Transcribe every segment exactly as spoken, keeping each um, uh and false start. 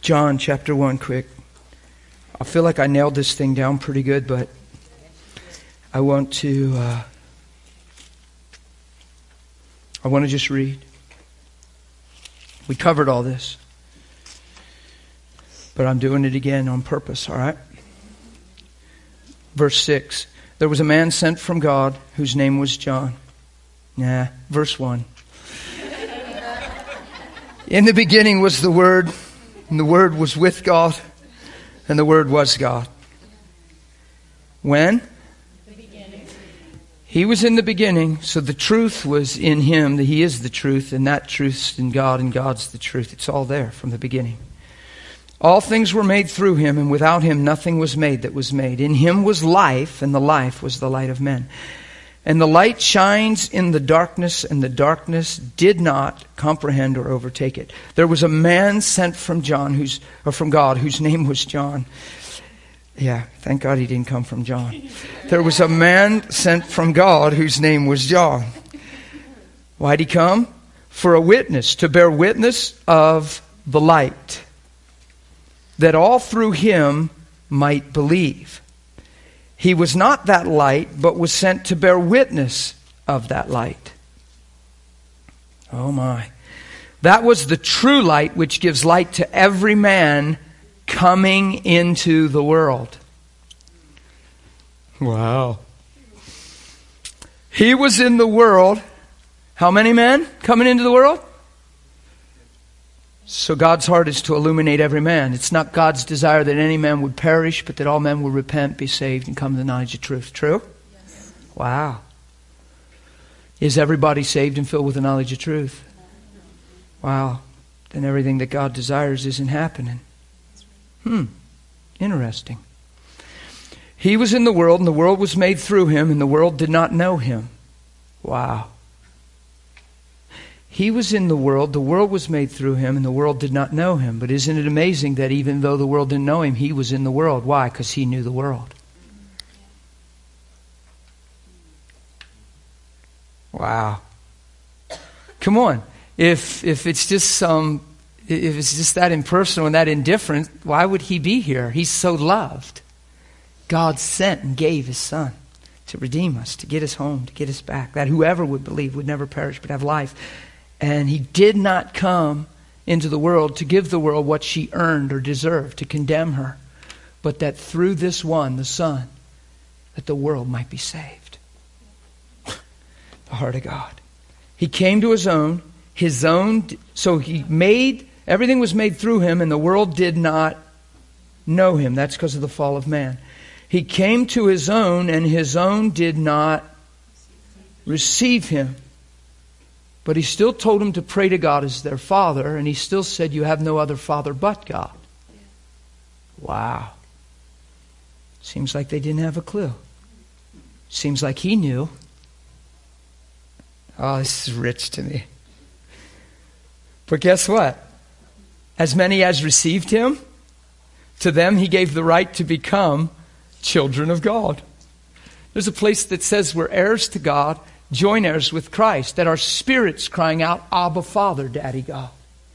John chapter one, quick. I feel like I nailed this thing down pretty good, but I want to uh, I want to just read. We covered all this, but I'm doing it again on purpose, all right? Verse six. There was a man sent from God whose name was John. Nah, verse one. In the beginning was the Word, and the Word was with God, and the Word was God. When? The beginning. He was in the beginning, so the truth was in Him, that He is the truth, and that truth's in God, and God's the truth. It's all there from the beginning. All things were made through Him, and without Him nothing was made that was made. In Him was life, and the life was the light of men. And the light shines in the darkness, and the darkness did not comprehend or overtake it. There was a man sent from John, who's or from God, whose name was John. Yeah, thank God he didn't come from John. There was a man sent from God whose name was John. Why'd he come? For a witness, to bear witness of the light, that all through him might believe. He was not that light, but was sent to bear witness of that light. Oh my. That was the true light which gives light to every man coming into the world. Wow. He was in the world. How many men coming into the world? So God's heart is to illuminate every man. It's not God's desire that any man would perish, but that all men will repent, be saved, and come to the knowledge of truth. True? Yes. Wow. Is everybody saved and filled with the knowledge of truth? Wow. Then everything that God desires isn't happening. Hmm. Interesting. He was in the world, and the world was made through Him, and the world did not know Him. Wow. He was in the world, the world was made through Him, and the world did not know Him. But isn't it amazing that even though the world didn't know Him, He was in the world? Why? Because He knew the world. Wow. Come on. If if it's just some, if it's just that impersonal and that indifferent, why would He be here? He's so loved. God sent and gave His Son to redeem us, to get us home, to get us back, that whoever would believe would never perish but have life. And He did not come into the world to give the world what she earned or deserved, to condemn her, but that through this one, the Son, that the world might be saved. The heart of God. He came to His own, His own, so He made, everything was made through Him, and the world did not know Him. That's because of the fall of man. He came to His own, and His own did not receive Him. But He still told them to pray to God as their Father, and He still said, you have no other Father but God. Wow. Seems like they didn't have a clue. Seems like He knew. Oh, this is rich to me. But guess what? As many as received Him, to them He gave the right to become children of God. There's a place that says we're heirs to God, joint heirs with Christ, that our spirit's crying out, Abba, Father, Daddy God.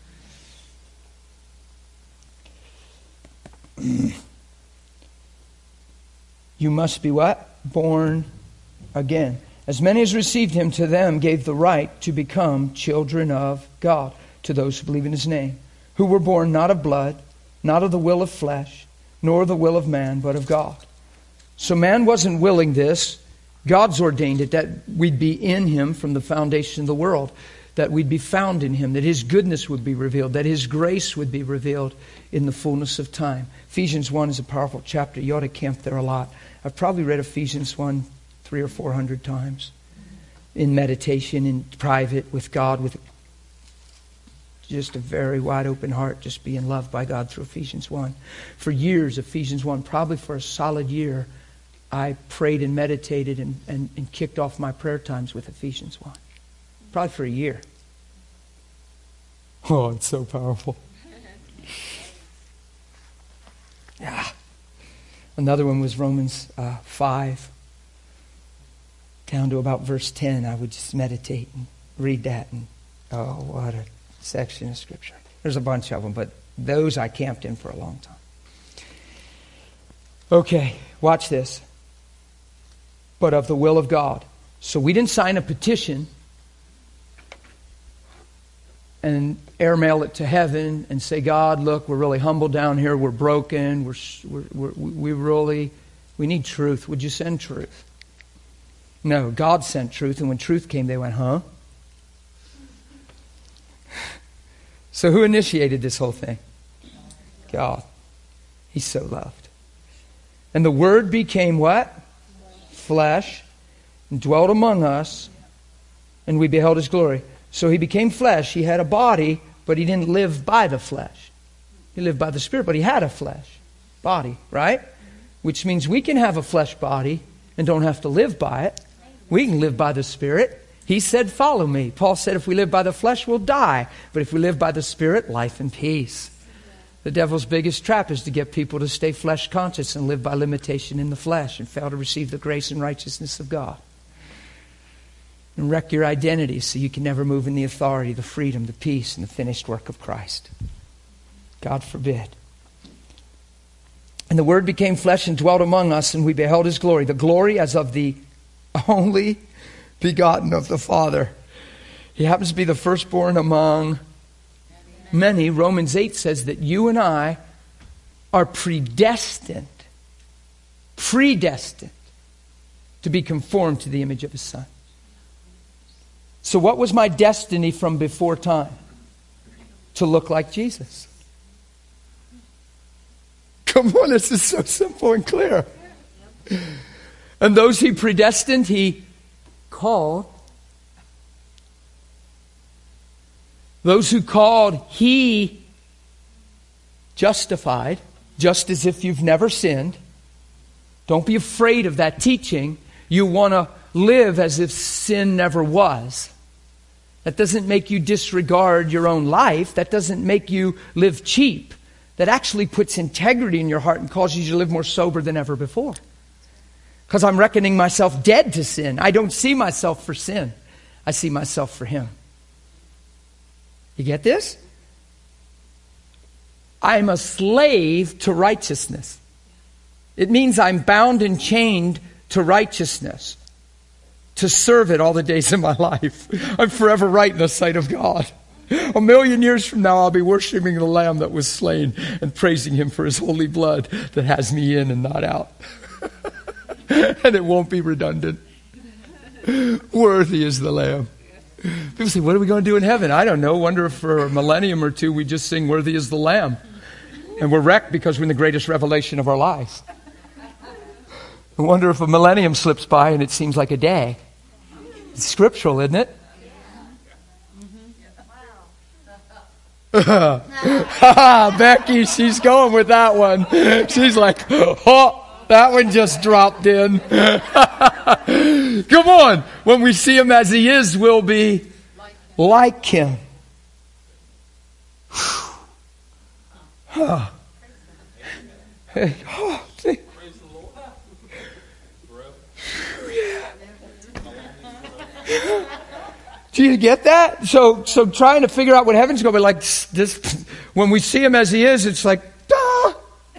You must be what? Born again. As many as received Him, to them gave the right to become children of God, to those who believe in His name, who were born not of blood, not of the will of flesh, nor the will of man, but of God. So man wasn't willing this. God's ordained it, that we'd be in Him from the foundation of the world, that we'd be found in Him, that His goodness would be revealed, that His grace would be revealed in the fullness of time. Ephesians one is a powerful chapter. You ought to camp there a lot. I've probably read Ephesians one three or four hundred times in meditation, in private, with God, with just a very wide open heart, just being loved by God through Ephesians one. For years, Ephesians one, probably for a solid year, I prayed and meditated and, and, and kicked off my prayer times with Ephesians one. Probably for a year. Oh, it's so powerful. Yeah. Another one was Romans uh, five. Down to about verse ten, I would just meditate and read that. And oh, what a section of Scripture. There's a bunch of them, but those I camped in for a long time. Okay, watch this. But of the will of God. So we didn't sign a petition and airmail it to heaven and say, God, look, we're really humble down here. We're broken. We're, we're, we're, we really, we need truth. Would you send truth? No, God sent truth. And when truth came, they went, huh? So who initiated this whole thing? God. He's so loved. And the Word became what? Flesh. And dwelt among us. And we beheld His glory. So He became flesh. He had a body, but He didn't live by the flesh. He lived by the Spirit, but He had a flesh body, right? Which means we can have a flesh body and don't have to live by it. We can live by the Spirit. He said, follow me. Paul said, if we live by the flesh, we'll die. But if we live by the Spirit, life and peace. The devil's biggest trap is to get people to stay flesh conscious and live by limitation in the flesh and fail to receive the grace and righteousness of God. And wreck your identity so you can never move in the authority, the freedom, the peace, and the finished work of Christ. God forbid. And the Word became flesh and dwelt among us, and we beheld His glory. The glory as of the only begotten of the Father. He happens to be the firstborn among many. Romans eight says that you and I are predestined, predestined to be conformed to the image of His Son. So what was my destiny from before time? To look like Jesus. Come on, this is so simple and clear. And those He predestined, He called. Those who called, He justified, just as if you've never sinned. Don't be afraid of that teaching. You want to live as if sin never was. That doesn't make you disregard your own life. That doesn't make you live cheap. That actually puts integrity in your heart and causes you to live more sober than ever before. Because I'm reckoning myself dead to sin. I don't see myself for sin. I see myself for Him. You get this? I'm a slave to righteousness. It means I'm bound and chained to righteousness. To serve it all the days of my life. I'm forever right in the sight of God. A million years from now, I'll be worshiping the Lamb that was slain and praising Him for His holy blood that has me in and not out. And it won't be redundant. Worthy is the Lamb. People say, what are we going to do in heaven? I don't know. Wonder if for a millennium or two we just sing worthy is the Lamb. And we're wrecked because we're in the greatest revelation of our lives. I wonder if a millennium slips by and it seems like a day. It's scriptural, isn't it? Becky, she's going with that one. She's like, oh, that one just dropped in. Come on. When we see Him as He is, we'll be like Him. Oh. Hey, oh, see. Do you get that? So, so trying to figure out what heaven's going to be like. This, when we see Him as He is, it's like, ah.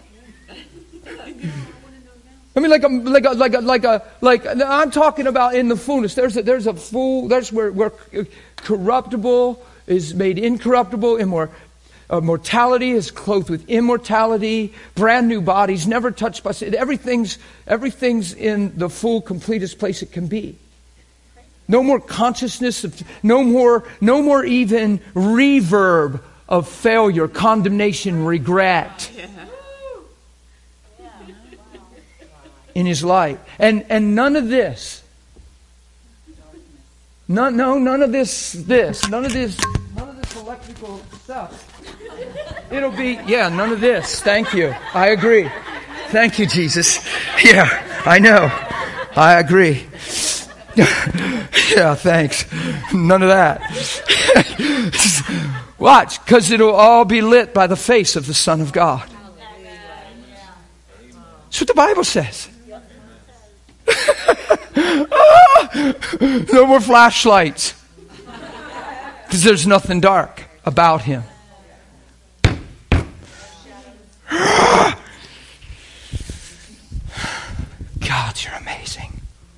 I mean, like a, like a, like a, like a, like. I'm talking about in the fullness. There's a, there's a full. There's where, where corruptible is made incorruptible. Immor, uh, mortality is clothed with immortality. Brand new bodies, never touched by sin. Everything's, everything's in the full, completest place it can be. No more consciousness of, no more, no more even reverb of failure, condemnation, regret in His light. And, and none of this, none, no, none of this, this, none of this, none of this electrical stuff. It'll be, yeah, none of this. Thank you. I agree. Thank you, Jesus. Yeah, I know. I agree. Yeah, thanks. None of that. Watch, because it'll all be lit by the face of the Son of God. That's what the Bible says. No more flashlights. Because there's nothing dark about Him. God, you're amazing.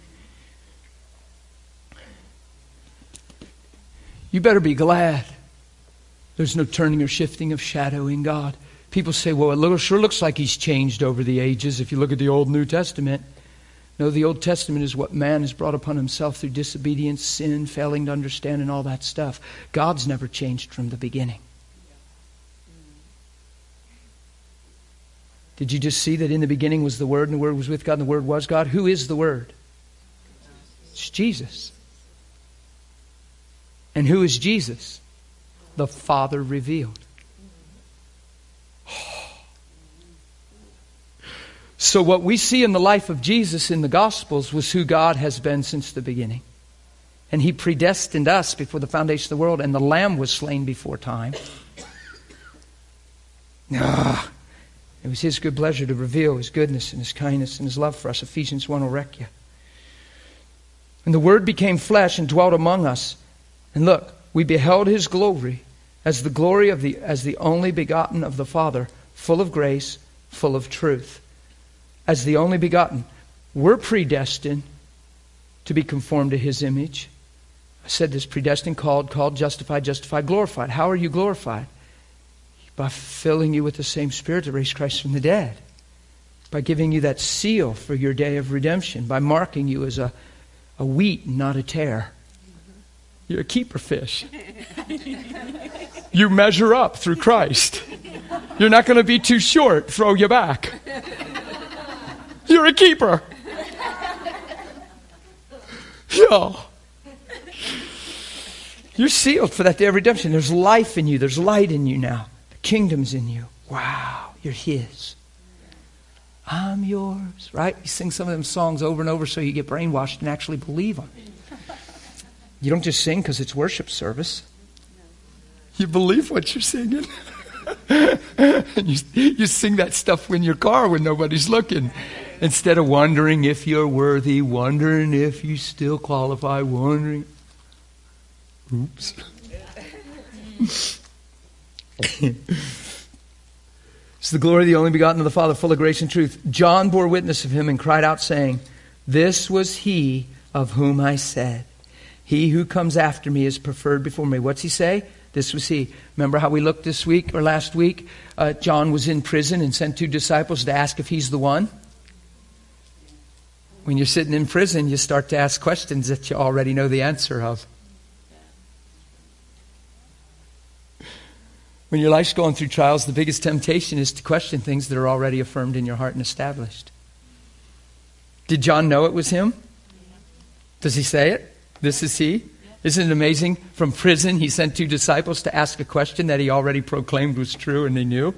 You better be glad there's no turning or shifting of shadow in God. People say, well, it little, sure looks like he's changed over the ages if you look at the Old New Testament. No, the Old Testament is what man has brought upon himself through disobedience, sin, failing to understand, and all that stuff. God's never changed from the beginning. Did you just see that in the beginning was the Word, and the Word was with God, and the Word was God? Who is the Word? It's Jesus. And who is Jesus? The Father revealed. So what we see in the life of Jesus in the Gospels was who God has been since the beginning. And He predestined us before the foundation of the world, and the Lamb was slain before time. Ah, it was His good pleasure to reveal His goodness and His kindness and His love for us. Ephesians one will wreck you. And the Word became flesh and dwelt among us. And look, we beheld His glory as the glory of the as the only begotten of the Father, full of grace, full of truth. As the only begotten, we're predestined to be conformed to His image. I said this: predestined, called, called, justified, justified, glorified. How are you glorified? By filling you with the same Spirit that raised Christ from the dead. By giving you that seal for your day of redemption. By marking you as a, a wheat and not a tare. You're a keeper fish. You measure up through Christ. You're not going to be too short. Throw you back. You're a keeper. Yeah. You're sealed for that day of redemption. There's life in you. There's light in you now. The kingdom's in you. Wow. You're His. I'm yours. Right? You sing some of them songs over and over so you get brainwashed and actually believe them. You don't just sing because it's worship service. You believe what you're singing. And you, you sing that stuff in your car when nobody's looking. Instead of wondering if you're worthy, wondering if you still qualify, wondering. Oops. It's the glory of the only begotten of the Father, full of grace and truth. John bore witness of Him and cried out, saying, this was He of whom I said, He who comes after me is preferred before me. What's He say? This was He. Remember how we looked this week or last week? Uh, John was in prison and sent two disciples to ask if He's the one. When you're sitting in prison, you start to ask questions that you already know the answer of. When your life's going through trials, the biggest temptation is to question things that are already affirmed in your heart and established. Did John know it was Him? Does he say it? This is He? Isn't it amazing? From prison, he sent two disciples to ask a question that he already proclaimed was true and they knew.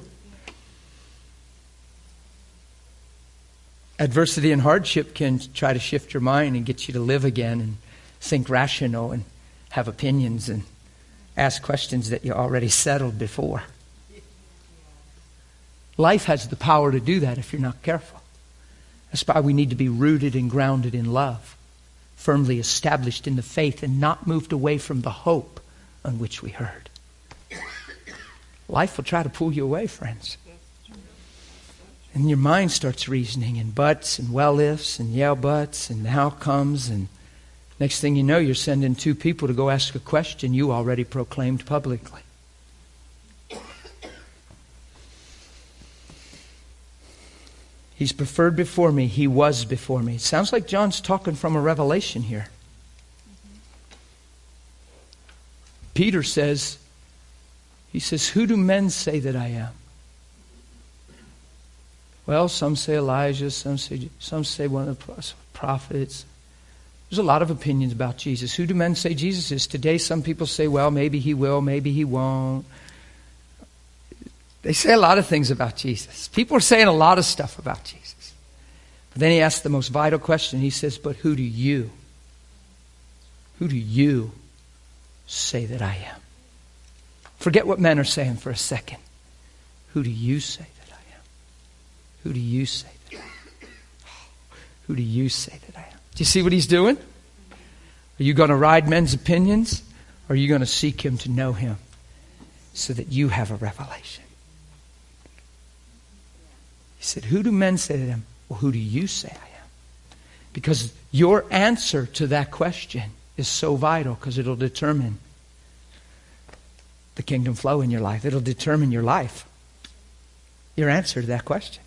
Adversity and hardship can try to shift your mind and get you to live again and think rational and have opinions and ask questions that you already settled before. Life has the power to do that if you're not careful. That's why we need to be rooted and grounded in love, firmly established in the faith and not moved away from the hope on which we heard. Life will try to pull you away, friends. And your mind starts reasoning in buts and well-ifs and yeah buts and how comes, and next thing you know, you're sending two people to go ask a question you already proclaimed publicly. He's preferred before me. He was before me. It sounds like John's talking from a revelation here. Peter says, he says, who do men say that I am? Well, some say Elijah, some say some say one of the prophets. There's a lot of opinions about Jesus. Who do men say Jesus is? Today, some people say, well, maybe He will, maybe He won't. They say a lot of things about Jesus. People are saying a lot of stuff about Jesus. But then He asks the most vital question. He says, but who do you, who do you say that I am? Forget what men are saying for a second. Who do you say that I am? Who do you say that I am? Who do you say that I am? Do you see what He's doing? Are you going to ride men's opinions? Or are you going to seek Him to know Him so that you have a revelation? said, who do men say to them? Well, who do you say I am? Because your answer to that question is so vital, because it'll determine the kingdom flow in your life. It'll determine your life. Your answer to that question.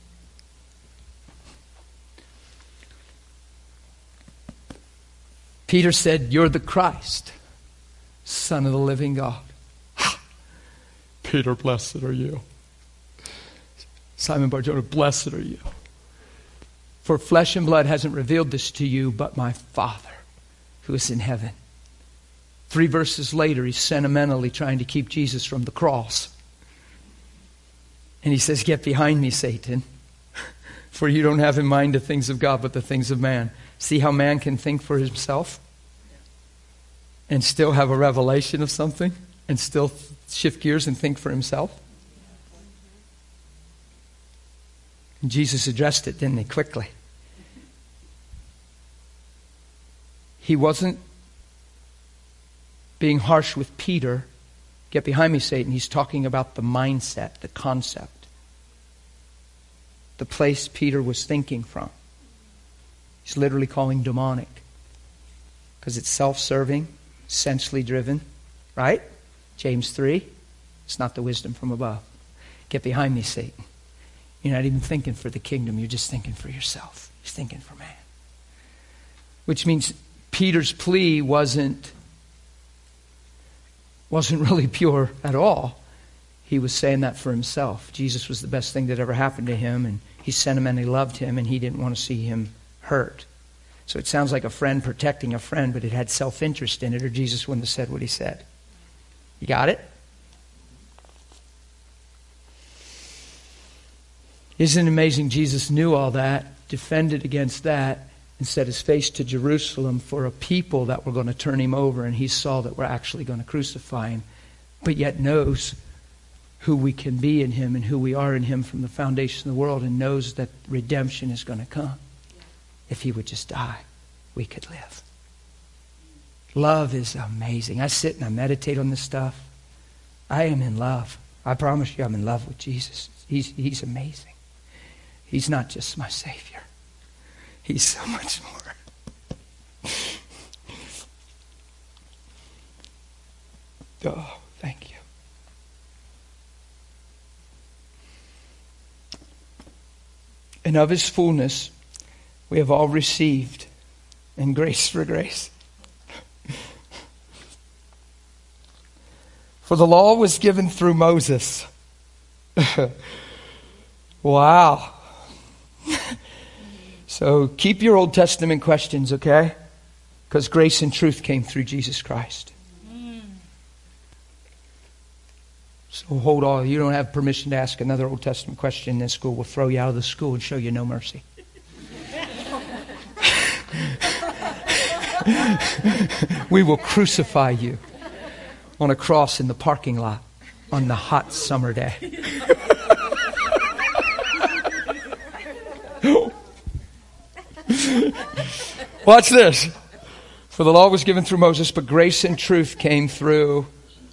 Peter said, you're the Christ, Son of the living God. Peter, blessed are you. Simon Bar-Jonah, blessed are you. For flesh and blood hasn't revealed this to you, but my Father who is in heaven. Three verses later, he's sentimentally trying to keep Jesus from the cross. And he says, get behind me, Satan, for you don't have in mind the things of God, but the things of man. See how man can think for himself and still have a revelation of something and still shift gears and think for himself? And Jesus addressed it, didn't he, quickly? He wasn't being harsh with Peter. Get behind me, Satan. He's talking about the mindset, the concept, the place Peter was thinking from. He's literally calling demonic, because it's self-serving, sensually driven, right? James three, it's not the wisdom from above. Get behind me, Satan. You're not even thinking for the kingdom. You're just thinking for yourself. You're thinking for man. Which means Peter's plea wasn't, wasn't really pure at all. He was saying that for himself. Jesus was the best thing that ever happened to him, and he sentimentally loved him, and he didn't want to see him hurt. So it sounds like a friend protecting a friend, but it had self-interest in it, or Jesus wouldn't have said what he said. You got it? Isn't it amazing? Jesus knew all that, defended against that, and set his face to Jerusalem for a people that were going to turn him over, and he saw that we're actually going to crucify him, but yet knows who we can be in him and who we are in him from the foundation of the world, and knows that redemption is going to come. If he would just die, we could live. Love is amazing. I sit and I meditate on this stuff. I am in love. I promise you I'm in love with Jesus. He's, he's amazing. He's not just my Savior. He's so much more. Oh, thank you. And of his fullness we have all received, and grace for grace. For the law was given through Moses. Wow. So keep your Old Testament questions, okay? Because grace and truth came through Jesus Christ. So hold on. You don't have permission to ask another Old Testament question in this school. We'll throw you out of the school and show you no mercy. We will crucify you on a cross in the parking lot on the hot summer day. Watch this. For the law was given through Moses, but grace and truth came through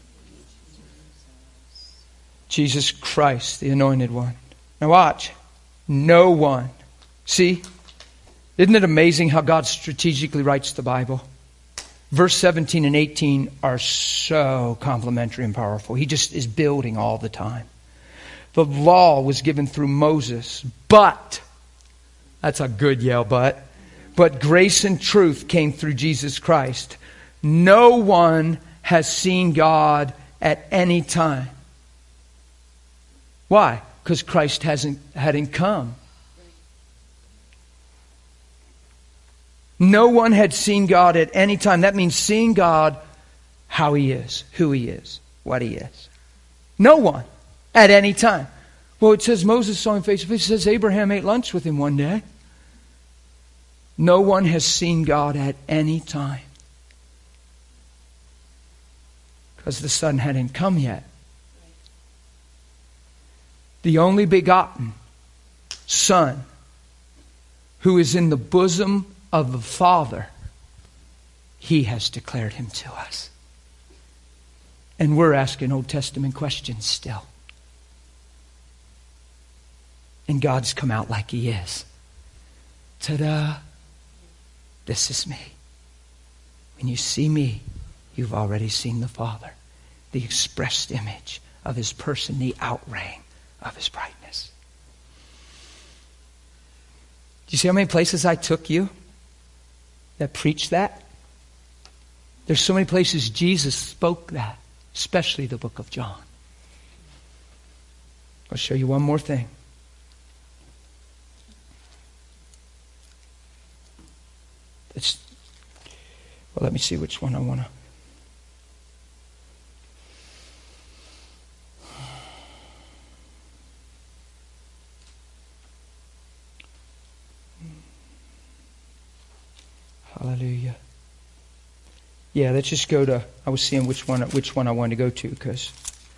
Jesus Christ, the Anointed One. Now watch. No one. See? Isn't it amazing how God strategically writes the Bible? Verse seventeen and eighteen are so complementary and powerful. He just is building all the time. The law was given through Moses, but, that's a good yell, but, but grace and truth came through Jesus Christ. No one has seen God at any time. Why? Because Christ hasn't hadn't come. No one had seen God at any time. That means seeing God how He is, who He is, what He is. No one at any time. Well, it says Moses saw Him face to face. It says Abraham ate lunch with Him one day. No one has seen God at any time. Because the Son hadn't come yet. The only begotten Son who is in the bosom of the Father, He has declared Him to us. And we're asking Old Testament questions still. And God's come out like he is. Ta-da! This is me. When you see me, you've already seen the Father. The expressed image of his person, the outraying of his brightness. Do you see how many places I took you that preach that? There's so many places Jesus spoke that, especially the book of John. I'll show you one more thing. It's, well, let me see which one I want to. Hallelujah. Yeah, let's just go to, I was seeing which one which one I wanted to go to, because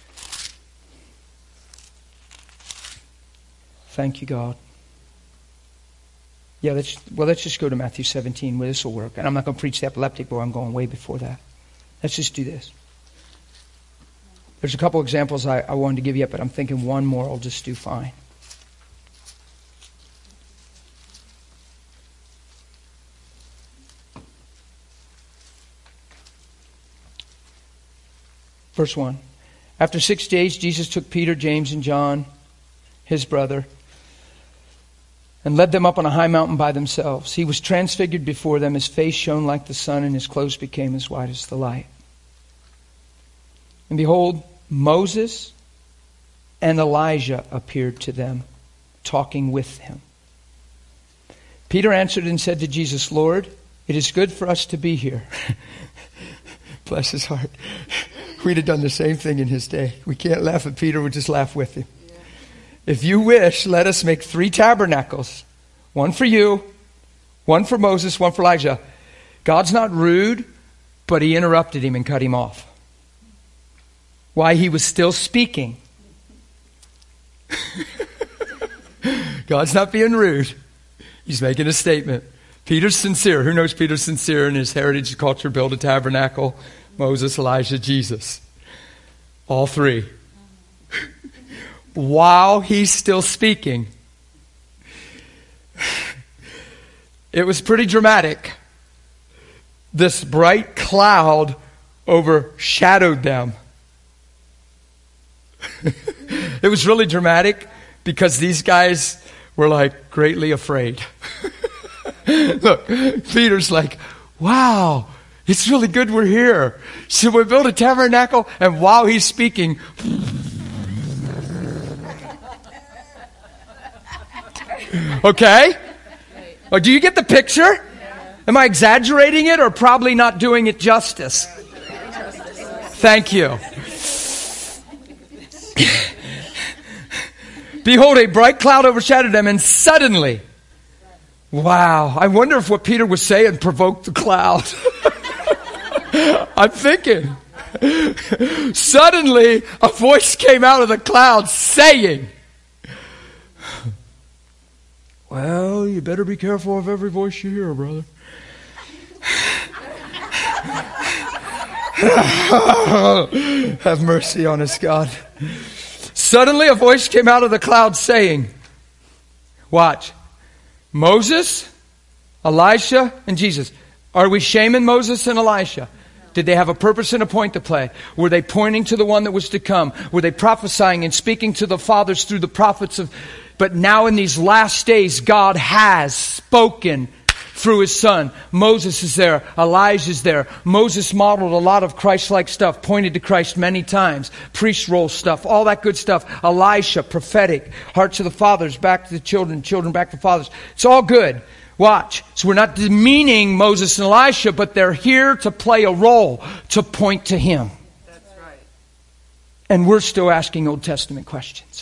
thank you, God. Yeah, let's well let's just go to Matthew seventeen where this will work. And I'm not going to preach the epileptic boy, I'm going way before that. Let's just do this. There's a couple examples I, I wanted to give you, but I'm thinking one more will just do fine. Verse one. After six days, Jesus took Peter, James, and John, his brother, and led them up on a high mountain by themselves. He was transfigured before them. His face shone like the sun, and his clothes became as white as the light. And behold, Moses and Elijah appeared to them, talking with him. Peter answered and said to Jesus, Lord, it is good for us to be here. Bless his heart. We'd have done the same thing in his day. We can't laugh at Peter, we just laugh with him. Yeah. If you wish, let us make three tabernacles. One for you, one for Moses, one for Elijah. God's not rude, but he interrupted him and cut him off. Why? He was still speaking. God's not being rude. He's making a statement. Peter's sincere. Who knows Peter's sincere in his heritage culture? Build a tabernacle. Moses, Elijah, Jesus. All three. While he's still speaking. It was pretty dramatic. This bright cloud overshadowed them. It was really dramatic because these guys were like greatly afraid. Look, Peter's like, wow, it's really good we're here. Should we build a tabernacle? And while he's speaking, okay? Oh, do you get the picture? Am I exaggerating it or probably not doing it justice? Thank you. Behold, a bright cloud overshadowed them, and suddenly, wow, I wonder if what Peter was saying provoked the cloud. I'm thinking. Suddenly, a voice came out of the cloud saying, well, you better be careful of every voice you hear, brother. Have mercy on us, God. Suddenly a voice came out of the cloud saying, watch, Moses, Elisha, and Jesus. Are we shaming Moses and Elisha? Did they have a purpose and a point to play? Were they pointing to the one that was to come? Were they prophesying and speaking to the fathers through the prophets of... But now in these last days, God has spoken through his son. Moses is there. Elijah is there. Moses modeled a lot of Christ-like stuff, pointed to Christ many times. Priest role stuff, all that good stuff. Elisha, prophetic. Hearts of the fathers, back to the children. Children back to fathers. It's all good. Watch. So we're not demeaning Moses and Elisha, but they're here to play a role, to point to him. That's right. And we're still asking Old Testament questions.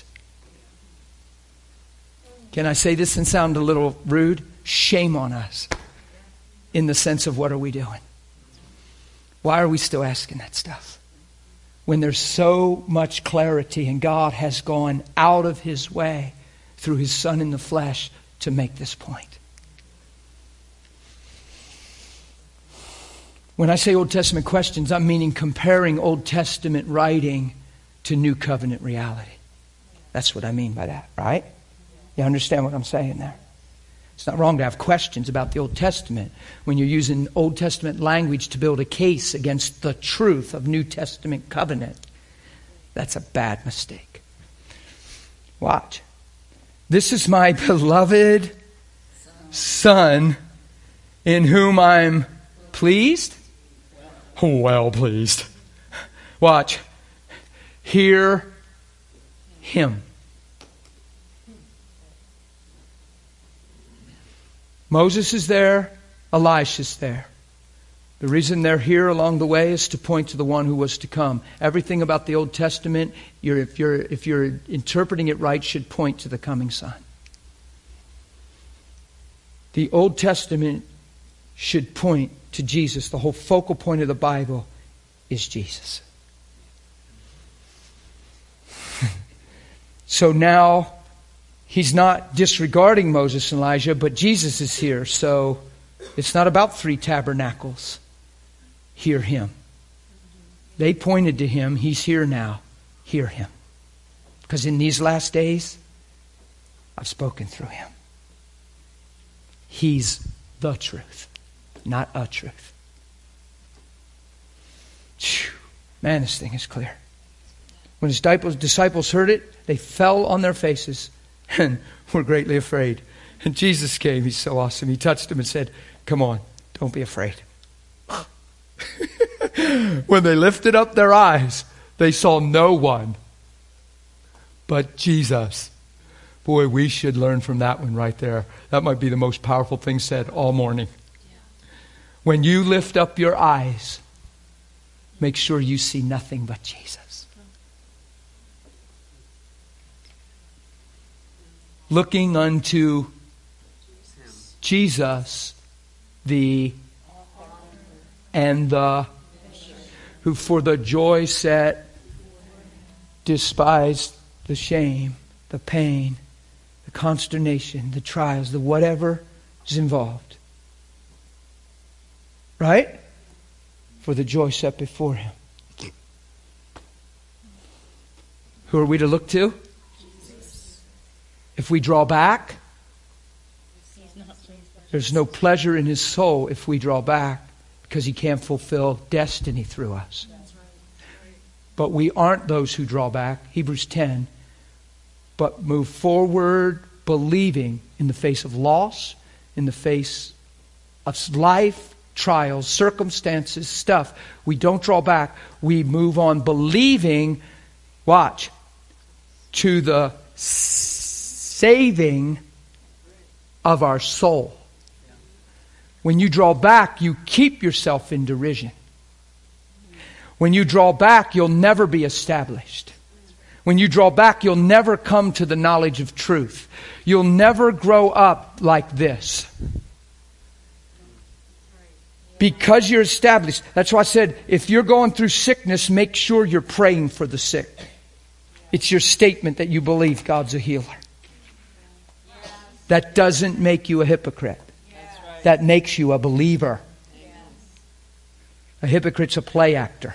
Can I say this and sound a little rude? Shame on us in the sense of what are we doing? Why are we still asking that stuff? When there's so much clarity and God has gone out of his way through his son in the flesh to make this point. When I say Old Testament questions, I'm meaning comparing Old Testament writing to New Covenant reality. That's what I mean by that, right? You understand what I'm saying there? It's not wrong to have questions about the Old Testament when you're using Old Testament language to build a case against the truth of New Testament covenant. That's a bad mistake. Watch. This is my beloved Son in whom I'm pleased. Well pleased. Watch. Hear Him. Moses is there. Elisha's there. The reason they're here along the way is to point to the one who was to come. Everything about the Old Testament, you're, if you're if you're interpreting it right, should point to the coming Son. The Old Testament should point to Jesus. The whole focal point of the Bible is Jesus. So now He's not disregarding Moses and Elijah, but Jesus is here. So it's not about three tabernacles. Hear Him. They pointed to Him. He's here now. Hear Him. Because in these last days, I've spoken through Him. He's the truth, not a truth. Man, this thing is clear. When His disciples heard it, they fell on their faces and were greatly afraid. And Jesus came. He's so awesome. He touched them and said, "Come on, don't be afraid." When they lifted up their eyes, they saw no one but Jesus. Boy, we should learn from that one right there. That might be the most powerful thing said all morning. Yeah. When you lift up your eyes, make sure you see nothing but Jesus. Looking unto Jesus, the and the who for the joy set despised the shame, the pain, the consternation, the trials, the whatever is involved. Right? For the joy set before Him. Who are we to look to? If we draw back, there's no pleasure in His soul if we draw back, because He can't fulfill destiny through us. But we aren't those who draw back, Hebrews ten, but move forward believing in the face of loss, in the face of life, trials, circumstances, stuff. We don't draw back. We move on believing, watch, to the saving of our soul. When you draw back, you keep yourself in derision. When you draw back, you'll never be established. When you draw back, you'll never come to the knowledge of truth. You'll never grow up like this. Because you're established. That's why I said, if you're going through sickness, make sure you're praying for the sick. It's your statement that you believe God's a healer. That doesn't make you a hypocrite. That makes you a believer. A hypocrite's a play actor.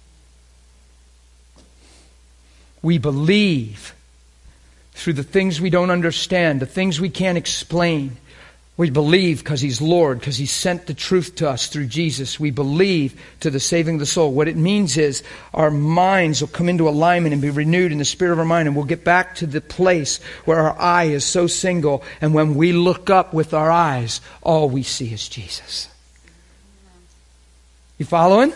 We believe through the things we don't understand, the things we can't explain. We believe because He's Lord, because He sent the truth to us through Jesus. We believe to the saving of the soul. What it means is our minds will come into alignment and be renewed in the spirit of our mind, and we'll get back to the place where our eye is so single, and when we look up with our eyes, all we see is Jesus. You following?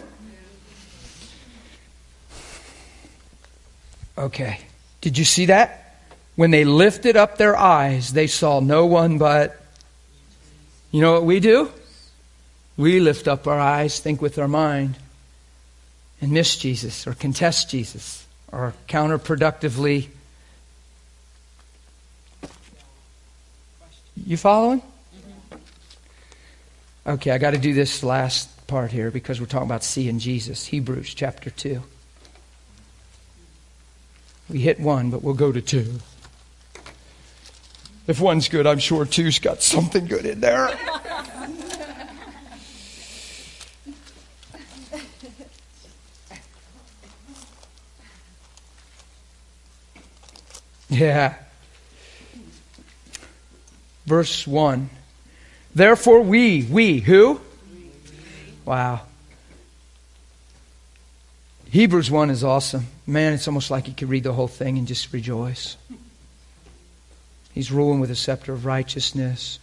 Okay. Did you see that? When they lifted up their eyes, they saw no one but... You know what we do? We lift up our eyes, think with our mind, and miss Jesus or contest Jesus or counterproductively. You following? Okay, I got to do this last part here because we're talking about seeing Jesus. Hebrews chapter two. We hit one, but we'll go to two. If one's good, I'm sure two's got something good in there. Yeah. verse one. Therefore we, we, who? Wow. Hebrews one is awesome. Man, it's almost like you could read the whole thing and just rejoice. He's ruling with a scepter of righteousness.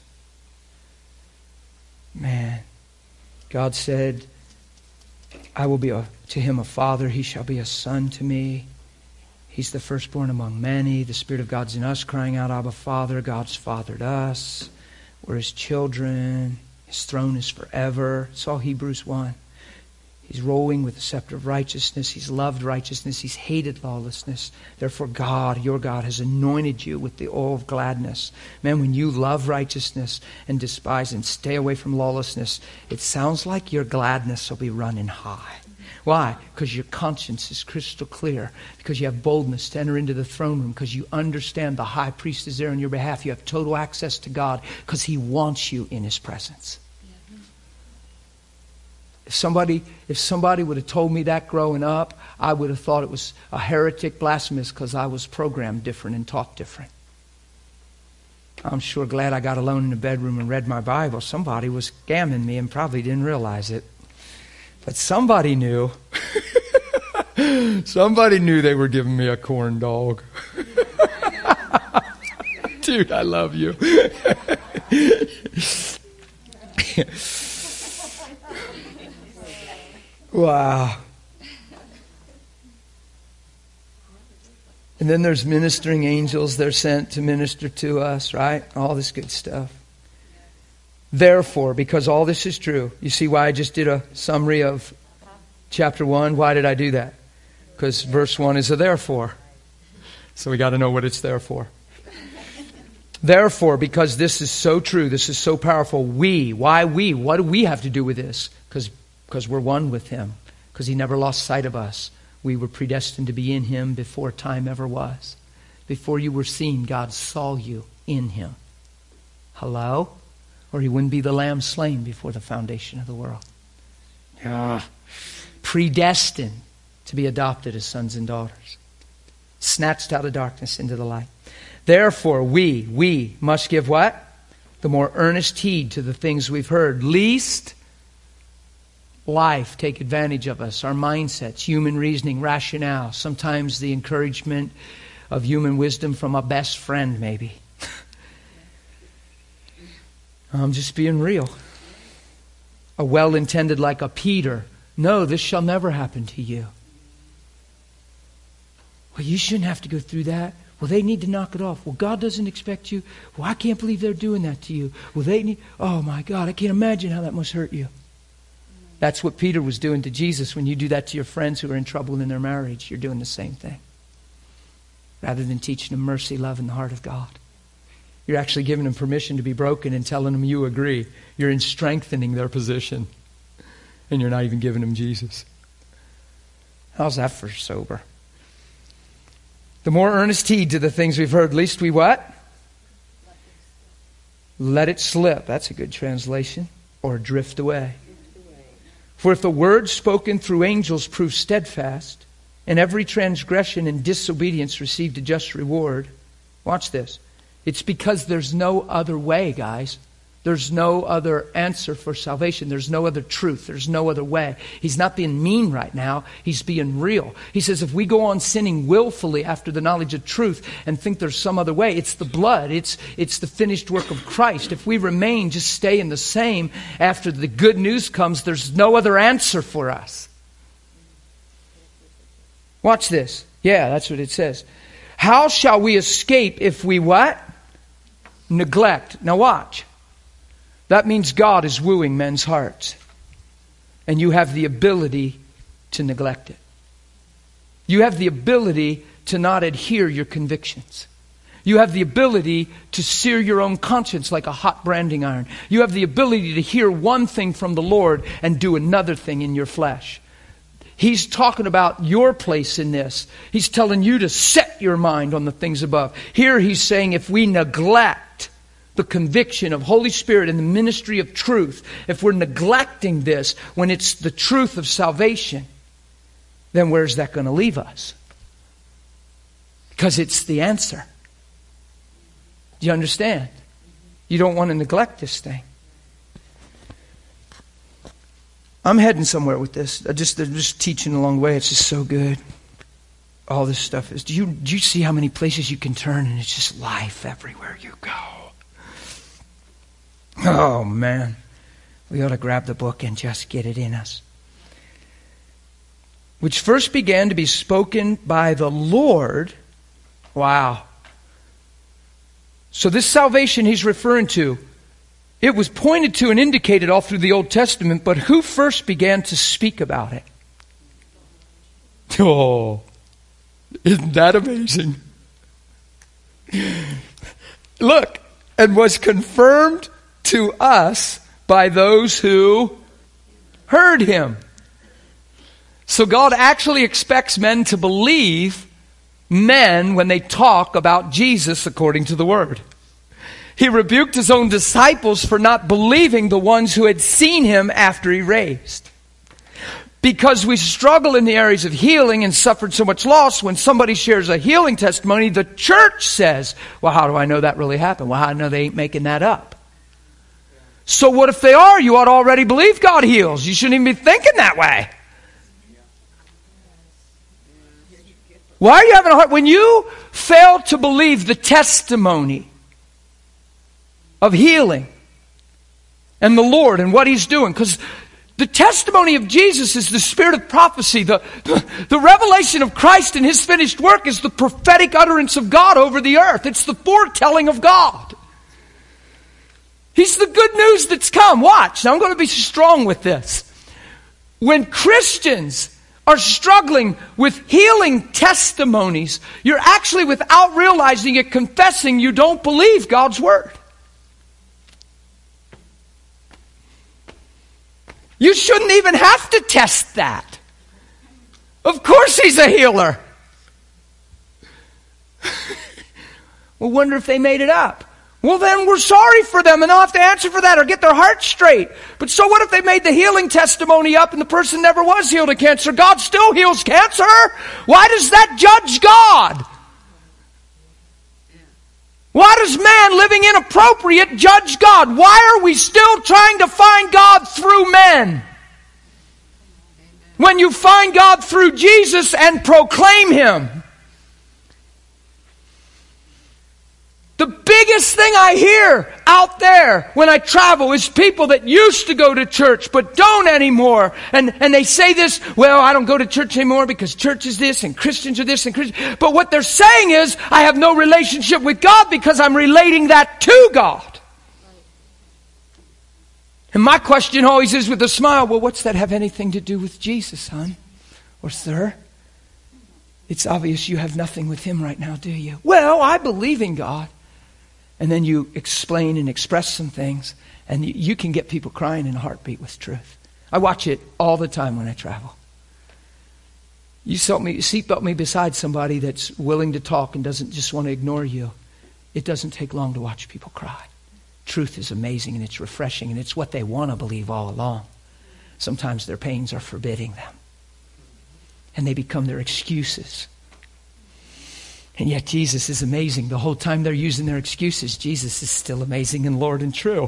Man, God said, I will be a, to him a father, he shall be a son to me. He's the firstborn among many. The Spirit of God's in us, crying out, Abba, Father. God's fathered us. We're his children. His throne is forever. It's all Hebrews one. He's ruling with the scepter of righteousness. He's loved righteousness. He's hated lawlessness. Therefore God, your God, has anointed you with the oil of gladness. Man, when you love righteousness and despise and stay away from lawlessness, it sounds like your gladness will be running high. Why? Because your conscience is crystal clear. Because you have boldness to enter into the throne room. Because you understand the high priest is there on your behalf. You have total access to God because he wants you in his presence. If somebody, if somebody would have told me that growing up, I would have thought it was a heretic, blasphemous, because I was programmed different and taught different. I'm sure glad I got alone in the bedroom and read my Bible. Somebody was scamming me and probably didn't realize it. But somebody knew. Somebody knew they were giving me a corn dog. Dude, I love you. Wow. And then there's ministering angels. They're sent to minister to us, right? All this good stuff. Therefore, because all this is true, you see why I just did a summary of chapter one? Why did I do that? Because verse one is a therefore. So we got to know what it's there for. Therefore, because this is so true, this is so powerful, we, why we? What do we have to do with this? Because Because we're one with him. Because he never lost sight of us. We were predestined to be in him before time ever was. Before you were seen, God saw you in him. Hello? Or he wouldn't be the lamb slain before the foundation of the world. Ah. Predestined to be adopted as sons and daughters. Snatched out of darkness into the light. Therefore, we, we must give what? The more earnest heed to the things we've heard. Least life take advantage of us, our mindsets, human reasoning, rationale, sometimes the encouragement of human wisdom from a best friend maybe. I'm just being real. A well-intended like a Peter. No, this shall never happen to you. Well, you shouldn't have to go through that. Well, they need to knock it off. Well, God doesn't expect you. Well, I can't believe they're doing that to you. Well, they need... Oh, my God, I can't imagine how that must hurt you. That's what Peter was doing to Jesus. When you do that to your friends who are in trouble in their marriage, you're doing the same thing. Rather than teaching them mercy, love, and the heart of God. You're actually giving them permission to be broken and telling them you agree. You're in strengthening their position. And you're not even giving them Jesus. How's that for sober? The more earnest heed to the things we've heard, least we what? Let it slip. That's a good translation. Or drift away. For if the word spoken through angels proved steadfast, and every transgression and disobedience received a just reward, watch this. It's because there's no other way, guys. There's no other answer for salvation. There's no other truth. There's no other way. He's not being mean right now. He's being real. He says if we go on sinning willfully after the knowledge of truth and think there's some other way, it's the blood. It's, it's the finished work of Christ. If we remain, just stay in the same after the good news comes, there's no other answer for us. Watch this. Yeah, that's what it says. How shall we escape if we what? Neglect. Now watch. That means God is wooing men's hearts. And you have the ability to neglect it. You have the ability to not adhere your convictions. You have the ability to sear your own conscience like a hot branding iron. You have the ability to hear one thing from the Lord and do another thing in your flesh. He's talking about your place in this. He's telling you to set your mind on the things above. Here he's saying if we neglect the conviction of Holy Spirit and the ministry of truth, if we're neglecting this when it's the truth of salvation, then where's that going to leave us? Because it's the answer. Do you understand? You don't want to neglect this thing. I'm heading somewhere with this. I just, I'm just teaching along the way. It's just so good. All this stuff is. Do you, do you see how many places you can turn, and it's just life everywhere you go? Oh, man. We ought to grab the book and just get it in us. Which first began to be spoken by the Lord. Wow. So this salvation he's referring to, it was pointed to and indicated all through the Old Testament, but who first began to speak about it? Oh, isn't that amazing? Look, and was confirmed to us by those who heard him. So God actually expects men to believe men when they talk about Jesus according to the Word. He rebuked his own disciples for not believing the ones who had seen him after he raised. Because we struggle in the areas of healing and suffered so much loss, when somebody shares a healing testimony, the church says, well, how do I know that really happened? Well, how do I know they ain't making that up? So what if they are? You ought to already believe God heals. You shouldn't even be thinking that way. Why are you having a hard... When you fail to believe the testimony of healing and the Lord and what He's doing, because the testimony of Jesus is the spirit of prophecy. The, the, the revelation of Christ and His finished work is the prophetic utterance of God over the earth. It's the foretelling of God. He's the good news that's come. Watch. Now I'm going to be strong with this. When Christians are struggling with healing testimonies, you're actually, without realizing it, confessing you don't believe God's Word. You shouldn't even have to test that. Of course He's a healer. Well, wonder if they made it up. Well, then we're sorry for them and they'll have to answer for that or get their heart straight. But so what if they made the healing testimony up and the person never was healed of cancer? God still heals cancer. Why does that judge God? Why does man living inappropriate judge God? Why are we still trying to find God through men? When you find God through Jesus and proclaim Him. The biggest thing I hear out there when I travel is people that used to go to church but don't anymore. And, and they say this, well, I don't go to church anymore because church is this and Christians are this and Christians. But what they're saying is, I have no relationship with God because I'm relating that to God. And my question always is with a smile, well, what's that have anything to do with Jesus, son? Or sir? It's obvious you have nothing with Him right now, do you? Well, I believe in God. And then you explain and express some things, and you, you can get people crying in a heartbeat with truth. I watch it all the time when I travel. You seatbelt me, seatbelt me beside somebody that's willing to talk and doesn't just want to ignore you. It doesn't take long to watch people cry. Truth is amazing and it's refreshing, and it's what they want to believe all along. Sometimes their pains are forbidding them, and they become their excuses. And yet Jesus is amazing. The whole time they're using their excuses, Jesus is still amazing and Lord and true.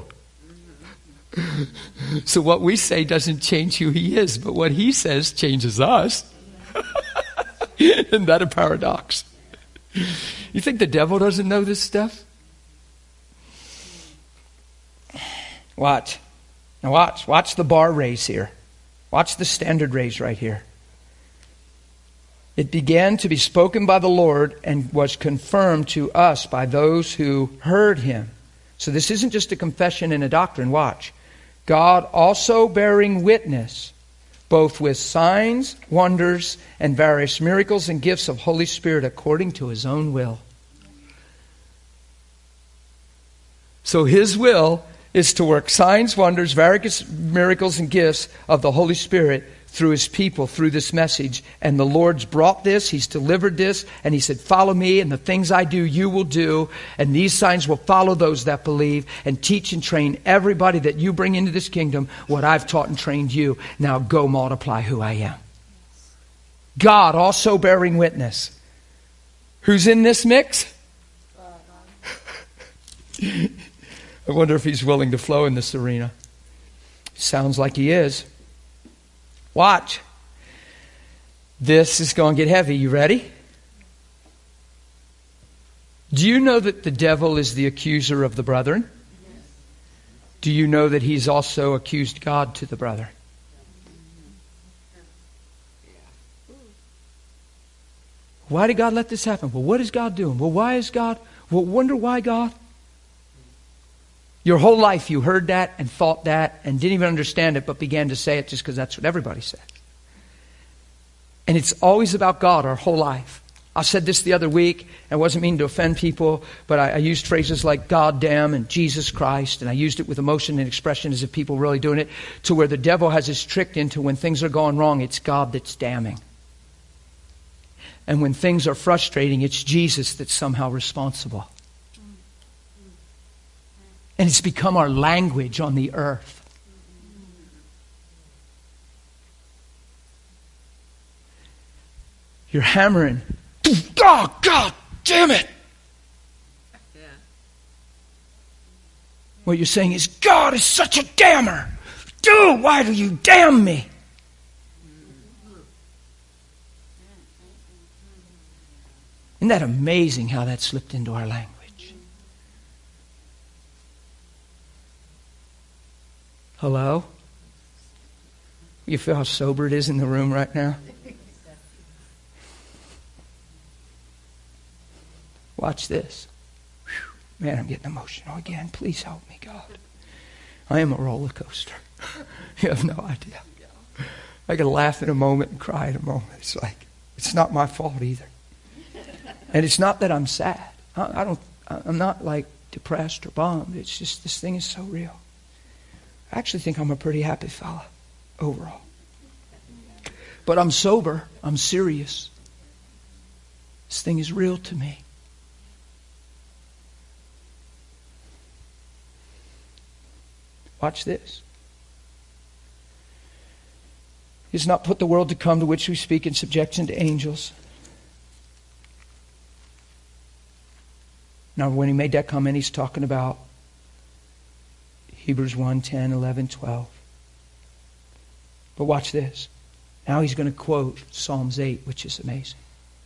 So what we say doesn't change who He is, but what He says changes us. Isn't that a paradox? You think the devil doesn't know this stuff? Watch. Now watch. Watch the bar raise here. Watch the standard raise right here. It began to be spoken by the Lord and was confirmed to us by those who heard Him. So this isn't just a confession and a doctrine. Watch. God also bearing witness, both with signs, wonders, and various miracles and gifts of Holy Spirit according to His own will. So His will is to work signs, wonders, various miracles, and gifts of the Holy Spirit through His people, through this message. And the Lord's brought this, He's delivered this, and He said, follow me, and the things I do, you will do, and these signs will follow those that believe, and teach and train everybody that you bring into this kingdom what I've taught and trained you. Now go multiply who I am. God also bearing witness. Who's in this mix? I wonder if he's willing to flow in this arena. Sounds like he is. Watch. This is going to get heavy. You ready? Do you know that the devil is the accuser of the brethren? Do you know that he's also accused God to the brethren? Why did God let this happen? Well, what is God doing? Well, why is God? Well, wonder why God? Your whole life you heard that and thought that and didn't even understand it, but began to say it just because that's what everybody said. And it's always about God our whole life. I said this the other week. I wasn't meaning to offend people, but I, I used phrases like God damn and Jesus Christ, and I used it with emotion and expression as if people were really doing it, to where the devil has us tricked into when things are going wrong, it's God that's damning. And when things are frustrating, it's Jesus that's somehow responsible. And it's become our language on the earth. You're hammering. Oh, God damn it. Yeah. What you're saying is, God is such a damner. Dude, why do you damn me? Isn't that amazing how that slipped into our language? Hello? You feel how sober it is in the room right now? Watch this. Whew. Man, I'm getting emotional again. Please help me, God. I am a roller coaster. You have no idea. I can laugh in a moment and cry in a moment. It's like, it's not my fault either. And it's not that I'm sad. I, I don't, I'm not like depressed or bummed. It's just this thing is so real. I actually think I'm a pretty happy fella overall. But I'm sober. I'm serious. This thing is real to me. Watch this. He has not put the world to come to which we speak in subjection to angels. Now, when he made that comment, he's talking about Hebrews one, ten, eleven, twelve. But watch this. Now he's going to quote Psalms eight, which is amazing.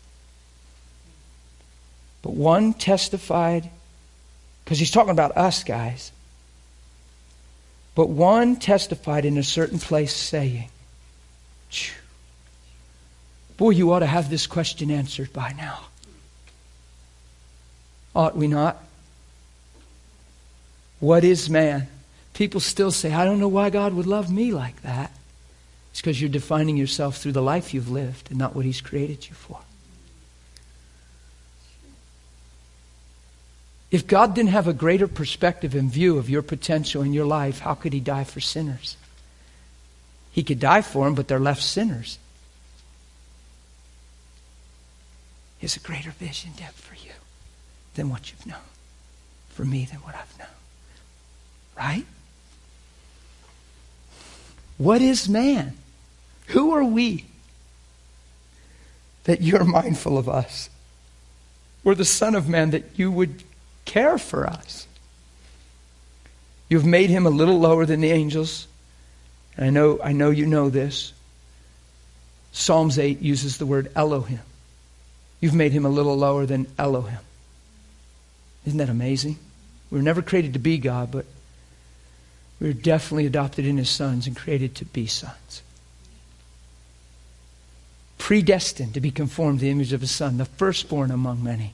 But one testified, because he's talking about us, guys. But one testified in a certain place saying, Phew, boy, you ought to have this question answered by now. Ought we not? What is man? People still say, I don't know why God would love me like that. It's because you're defining yourself through the life you've lived and not what He's created you for. If God didn't have a greater perspective and view of your potential in your life, how could He die for sinners? He could die for them, but they're left sinners. He has a greater vision depth for you than what you've known. For me than what I've known. Right? What is man? Who are we that you're mindful of us? We're the Son of Man that you would care for us. You've made Him a little lower than the angels. And I know, I know you know this. Psalms eight uses the word Elohim. You've made Him a little lower than Elohim. Isn't that amazing? We were never created to be God, but we were definitely adopted in His sons and created to be sons. Predestined to be conformed to the image of His Son, the firstborn among many.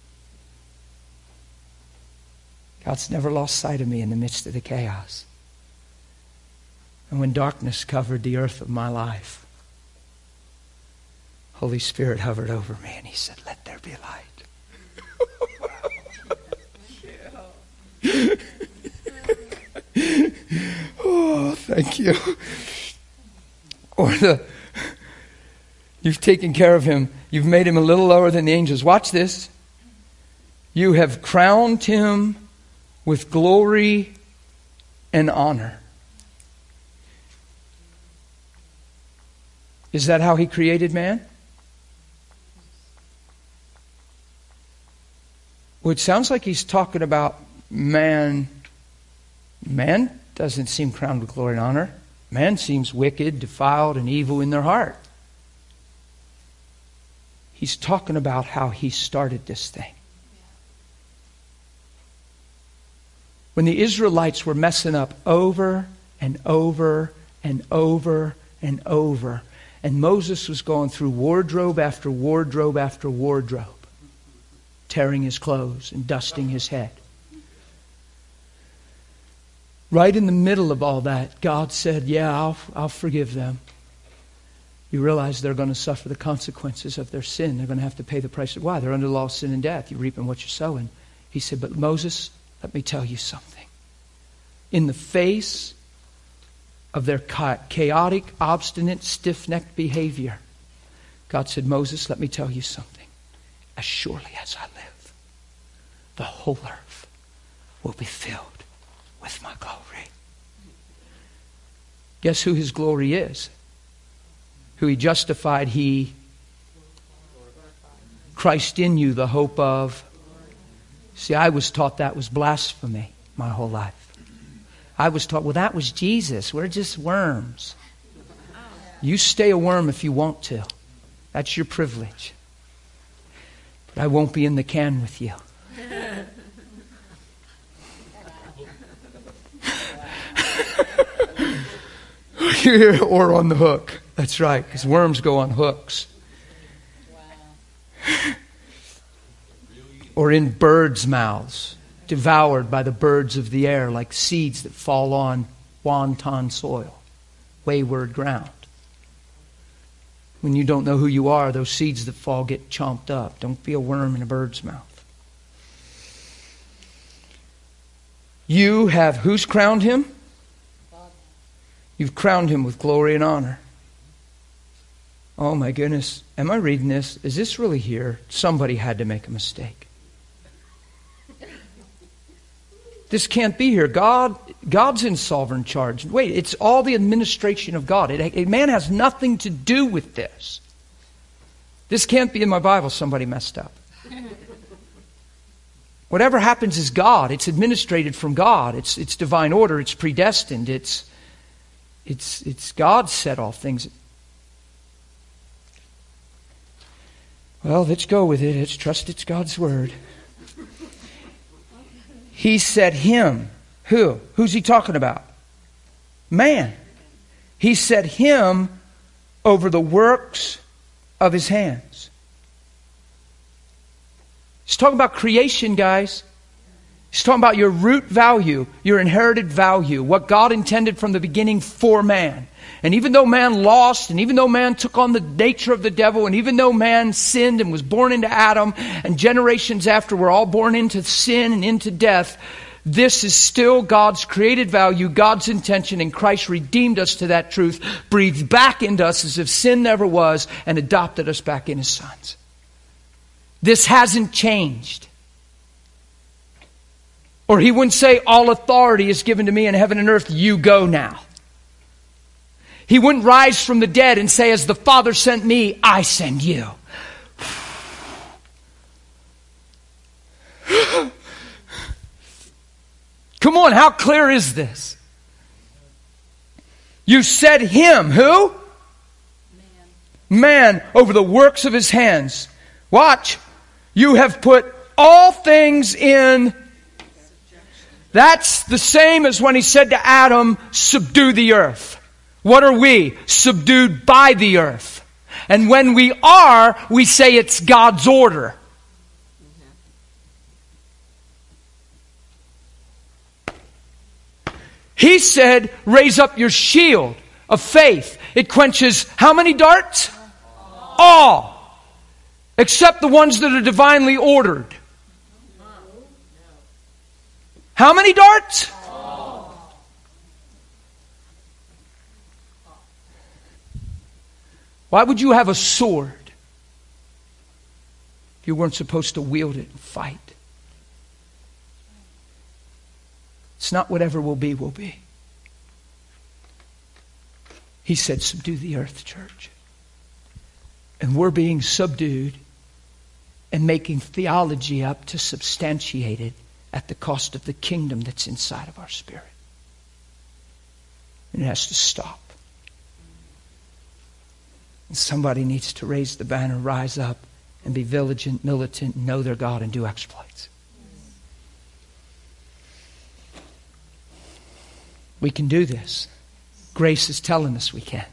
God's never lost sight of me in the midst of the chaos. And when darkness covered the earth of my life, Holy Spirit hovered over me and He said, let there be light. Oh, thank you. Or the, you've taken care of him. You've made him a little lower than the angels. Watch this. You have crowned him with glory and honor. Is that how He created man? Well, it sounds like He's talking about man Man doesn't seem crowned with glory and honor. Man seems wicked, defiled, and evil in their heart. He's talking about how he started this thing. When the Israelites were messing up over and over and over and over, and Moses was going through wardrobe after wardrobe after wardrobe, tearing his clothes and dusting his head. Right in the middle of all that, God said, yeah, I'll, I'll forgive them. You realize they're going to suffer the consequences of their sin. They're going to have to pay the price. Why? They're under the law of sin and death. You're reaping what you're sowing. He said, but Moses, let me tell you something. In the face of their chaotic, obstinate, stiff-necked behavior, God said, Moses, let me tell you something. As surely as I live, the whole earth will be filled with my glory. Guess who his glory is? Who he justified, he, Christ in you, the hope of. See, I was taught that was blasphemy my whole life. I was taught, well, that was Jesus. We're just worms. You stay a worm if you want to. That's your privilege. But I won't be in the can with you. Or on the hook. That's right, because worms go on hooks. Wow. Or in birds' mouths, devoured by the birds of the air like seeds that fall on wanton soil, wayward ground. When you don't know who you are, those seeds that fall get chomped up. Don't be a worm in a bird's mouth. You have, who's crowned him? You've crowned him with glory and honor. Oh my goodness. Am I reading this? Is this really here? Somebody had to make a mistake. This can't be here. God, God's in sovereign charge. Wait, it's all the administration of God. It, it, man has nothing to do with this. This can't be in my Bible. Somebody messed up. Whatever happens is God. It's administrated from God. It's, it's divine order. It's predestined. It's It's it's God set all things. Well, let's go with it. Let's trust it's God's word. He set him. Who? Who's he talking about? Man. He set him over the works of his hands. He's talking about creation, guys. He's talking about your root value, your inherited value, what God intended from the beginning for man. And even though man lost, and even though man took on the nature of the devil, and even though man sinned and was born into Adam, and generations after we're all born into sin and into death, this is still God's created value, God's intention, and Christ redeemed us to that truth, breathed back into us as if sin never was, and adopted us back in His sons. This hasn't changed. Or He wouldn't say, all authority is given to me in heaven and earth, you go now. He wouldn't rise from the dead and say, as the Father sent me, I send you. Come on, how clear is this? You set him, who? Man. Man, over the works of his hands. Watch. You have put all things in. That's the same as when he said to Adam, subdue the earth. What are we? Subdued by the earth. And when we are, we say it's God's order. He said, raise up your shield of faith. It quenches how many darts? All. All. Except the ones that are divinely ordered. How many darts? All. Why would you have a sword if you weren't supposed to wield it and fight? It's not whatever will be, will be. He said, subdue the earth, church. And we're being subdued and making theology up to substantiate it at the cost of the kingdom that's inside of our spirit. And it has to stop. And somebody needs to raise the banner, rise up, and be vigilant, militant, know their God, and do exploits. We can do this. Grace is telling us we can.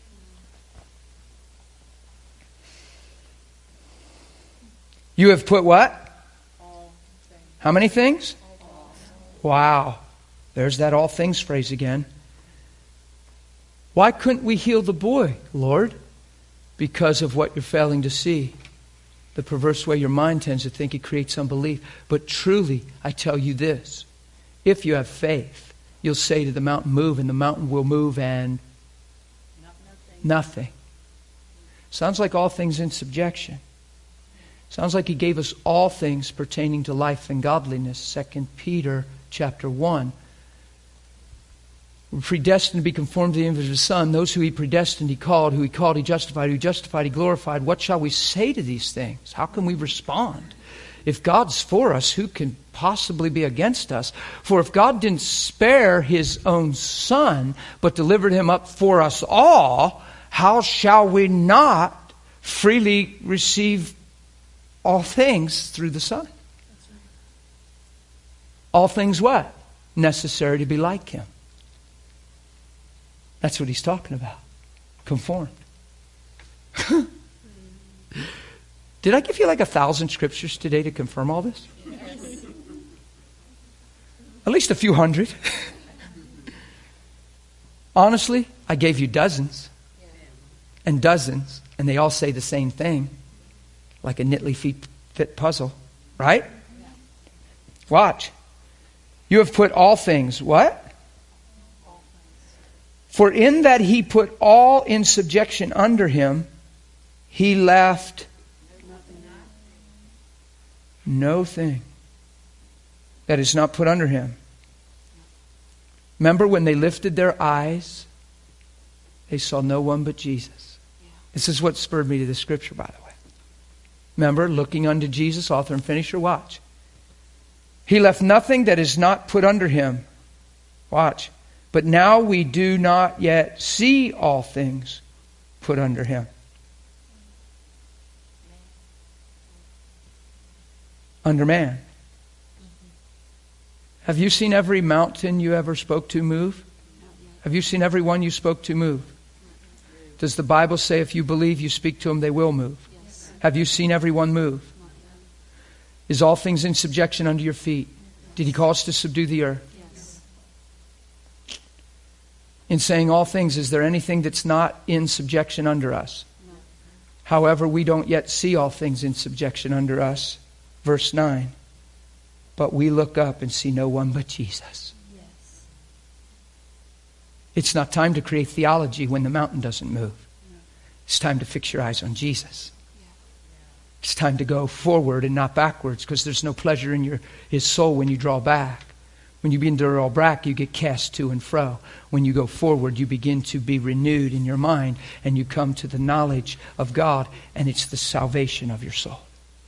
You have put what? How many things? Wow. There's that all things phrase again. Why couldn't we heal the boy, Lord? Because of what you're failing to see. The perverse way your mind tends to think, it creates unbelief. But truly, I tell you this. If you have faith, you'll say to the mountain, move, and the mountain will move, and nothing. nothing. Sounds like all things in subjection. Sounds like he gave us all things pertaining to life and godliness. Second Peter chapter one. We're predestined to be conformed to the image of His Son. Those who He predestined, He called. Who He called, He justified. Who He justified, He glorified. What shall we say to these things? How can we respond? If God's for us, who can possibly be against us? For if God didn't spare His own Son, but delivered Him up for us all, how shall we not freely receive all things through the Son? All things what? Necessary to be like Him. That's what he's talking about. Conformed. Did I give you like a thousand scriptures today to confirm all this? Yes. At least a few hundred. Honestly, I gave you dozens. And dozens. And they all say the same thing. Like a neatly fit puzzle. Right? Watch. You have put all things, what? For in that He put all in subjection under Him, He left no thing that is not put under Him. Remember when they lifted their eyes, they saw no one but Jesus. This is what spurred me to the scripture, by the way. Remember, looking unto Jesus, author and finisher, watch. He left nothing that is not put under Him. Watch. But now we do not yet see all things put under Him. Under man. Have you seen every mountain you ever spoke to move? Have you seen every one you spoke to move? Does the Bible say if you believe you speak to them, they will move? Yes. Have you seen every one move? Is all things in subjection under your feet? Did He call us to subdue the earth? In saying all things, is there anything that's not in subjection under us? No. However, we don't yet see all things in subjection under us. Verse nine. But we look up and see no one but Jesus. Yes. It's not time to create theology when the mountain doesn't move. No. It's time to fix your eyes on Jesus. Yeah. It's time to go forward and not backwards, because there's no pleasure in your His soul when you draw back. When you begin to draw back, you get cast to and fro. When you go forward, you begin to be renewed in your mind, and you come to the knowledge of God, and it's the salvation of your soul.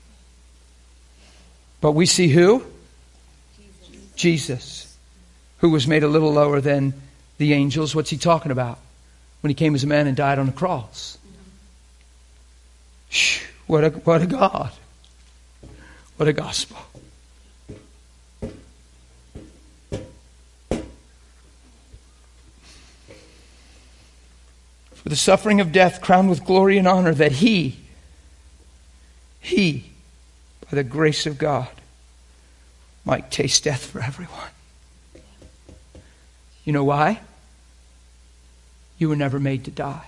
But we see who? Jesus. Jesus, who was made a little lower than the angels. What's He talking about? When He came as a man and died on the cross. Shh, what a, what a God. What a gospel. For the suffering of death, crowned with glory and honor, that He, He, by the grace of God, might taste death for everyone. You know why? You were never made to die.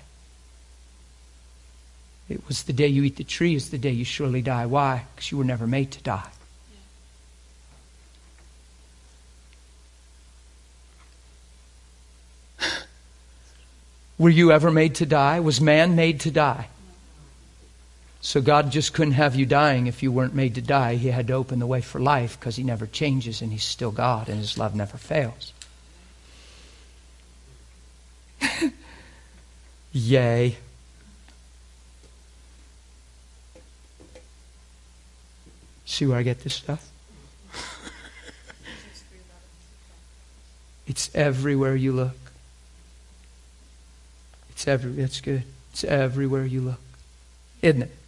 It was the day you eat the tree is the day you surely die. Why? Because you were never made to die. Were you ever made to die? Was man made to die? So God just couldn't have you dying if you weren't made to die. He had to open the way for life, because He never changes and He's still God and His love never fails. Yay. See where I get this stuff? It's everywhere you look. It's every, it's good. It's everywhere you look. Isn't it?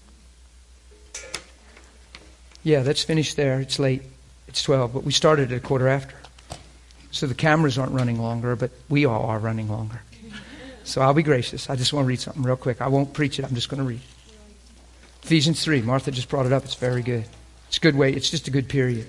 Yeah, let's finish there. It's late. It's twelve, but we started at a quarter after. So the cameras aren't running longer, but we all are running longer. So I'll be gracious. I just want to read something real quick. I won't preach it. I'm just going to read. Ephesians three. Martha just brought it up. It's very good. It's a good way. It's just a good period.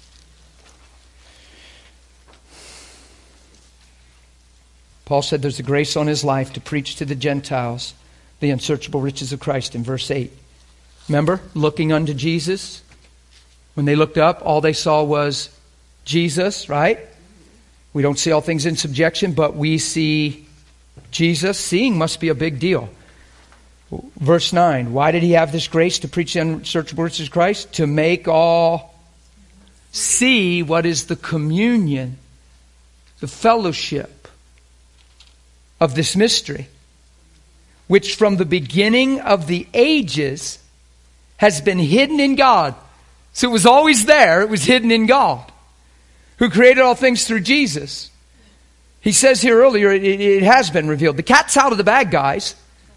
Paul said there's a grace on his life to preach to the Gentiles the unsearchable riches of Christ in verse eight. Remember, looking unto Jesus. When they looked up, all they saw was Jesus, right? We don't see all things in subjection, but we see Jesus. Seeing must be a big deal. Verse nine, why did he have this grace to preach the unsearchable riches of Christ? To make all see what is the communion, the fellowship of this mystery, which from the beginning of the ages has been hidden in God. So it was always there. It was hidden in God, who created all things through Jesus. He says here earlier, it, it has been revealed. The cat's out of the bag, guys.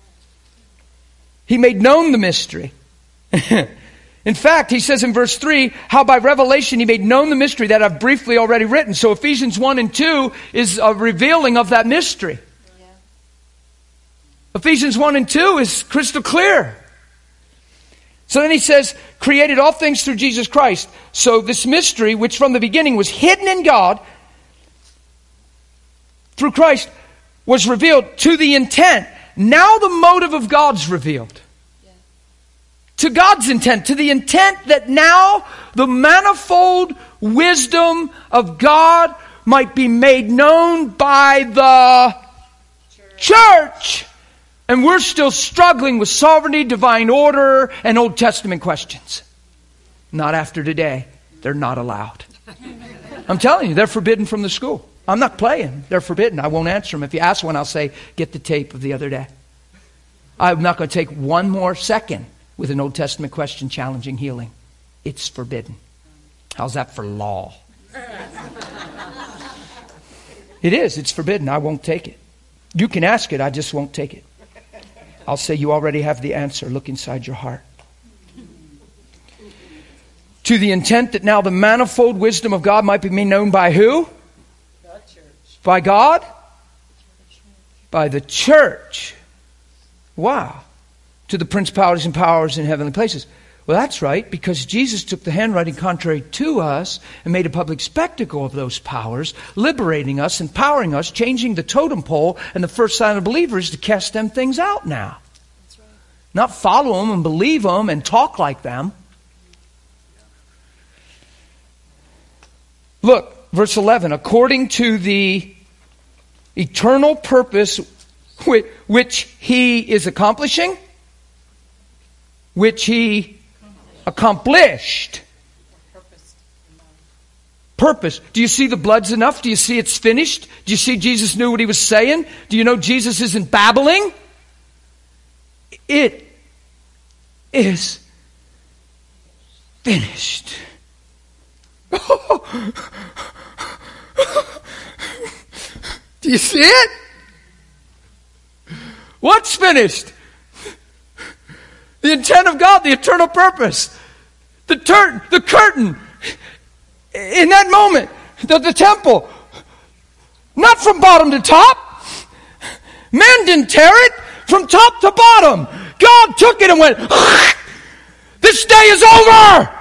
He made known the mystery. In fact, he says in verse three, how by revelation he made known the mystery that I've briefly already written. So Ephesians one and two is a revealing of that mystery. Yeah. Ephesians one and two is crystal clear. So then he says, created all things through Jesus Christ. So this mystery, which from the beginning was hidden in God, through Christ, was revealed to the intent. Now the motive of God's revealed. Yeah. To God's intent. To the intent that now the manifold wisdom of God might be made known by the church. church. And we're still struggling with sovereignty, divine order, and Old Testament questions. Not after today. They're not allowed. I'm telling you, they're forbidden from the school. I'm not playing. They're forbidden. I won't answer them. If you ask one, I'll say, get the tape of the other day. I'm not going to take one more second with an Old Testament question challenging healing. It's forbidden. How's that for law? It is. It's forbidden. I won't take it. You can ask it. I just won't take it. I'll say you already have the answer. Look inside your heart. To the intent that now the manifold wisdom of God might be made known by who? The church. By God? By the church. Wow. To the principalities and powers in heavenly places. Well, that's right, because Jesus took the handwriting contrary to us and made a public spectacle of those powers, liberating us, empowering us, changing the totem pole, and the first sign of believers to cast them things out now. That's right. Not follow them and believe them and talk like them. Look, verse eleven, according to the eternal purpose which he is accomplishing, which he accomplished. Purpose. Do you see the blood's enough? Do you see it's finished? Do you see Jesus knew what he was saying? Do you know Jesus isn't babbling? It is finished. Do you see it? What's finished? The intent of God, the eternal purpose. The, tur- the curtain. In that moment, the, the temple. Not from bottom to top. Man didn't tear it. From top to bottom. God took it and went, this day is over.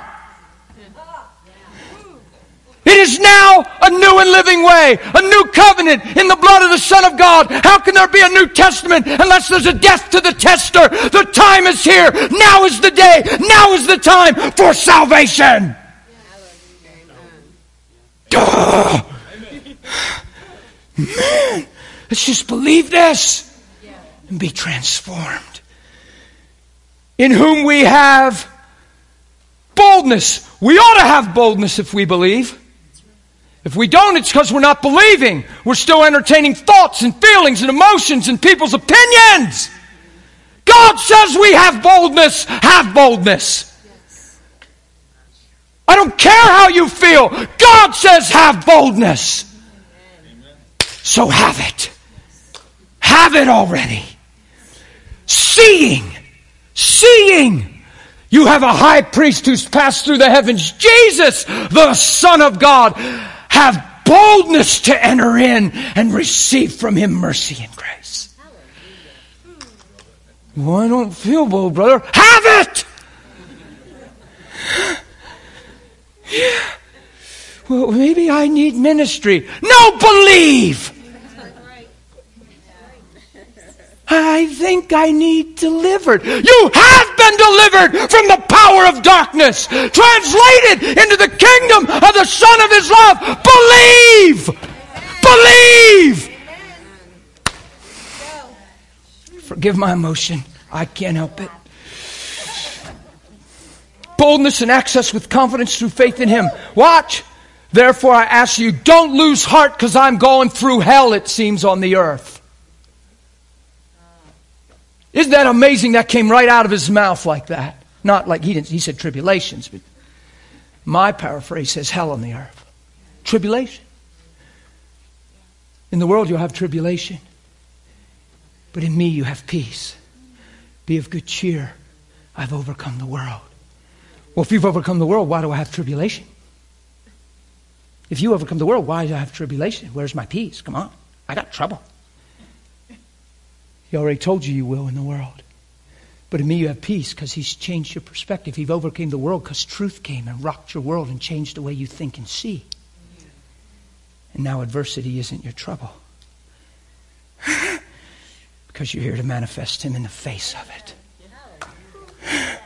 It is now a new and living way, a new covenant in the blood of the Son of God. How can there be a New Testament unless there's a death to the tester? The time is here. Now is the day. Now is the time for salvation. Duh. Man, let's just believe this and be transformed. In whom we have boldness. We ought to have boldness if we believe. If we don't, it's because we're not believing. We're still entertaining thoughts and feelings and emotions and people's opinions. God says we have boldness. Have boldness. I don't care how you feel. God says have boldness. So have it. Have have it already. Seeing, seeing, you have a high priest who's passed through the heavens, Jesus, the Son of God. Have boldness to enter in and receive from him mercy and grace. Well, I don't feel bold, brother. Have it! Yeah. Well, maybe I need ministry. No, believe! I think I need delivered. You have been delivered from the power of darkness, translated into the kingdom of the Son of his love. Believe! Believe! Forgive my emotion. I can't help it. Boldness and access with confidence through faith in him. Watch. Therefore I ask you, don't lose heart because I'm going through hell, it seems, on the earth. Isn't that amazing? That came right out of his mouth like that. Not like he didn't. He said tribulations, but my paraphrase says hell on the earth. Tribulation. In the world you'll have tribulation, but in me you have peace. Be of good cheer. I've overcome the world. Well, if you've overcome the world, why do I have tribulation? If you overcome the world, why do I have tribulation? Where's my peace? Come on. I got trouble. He already told you you will in the world. But in me you have peace because he's changed your perspective. He overcame the world because truth came and rocked your world and changed the way you think and see. And now adversity isn't your trouble. Because you're here to manifest him in the face of it.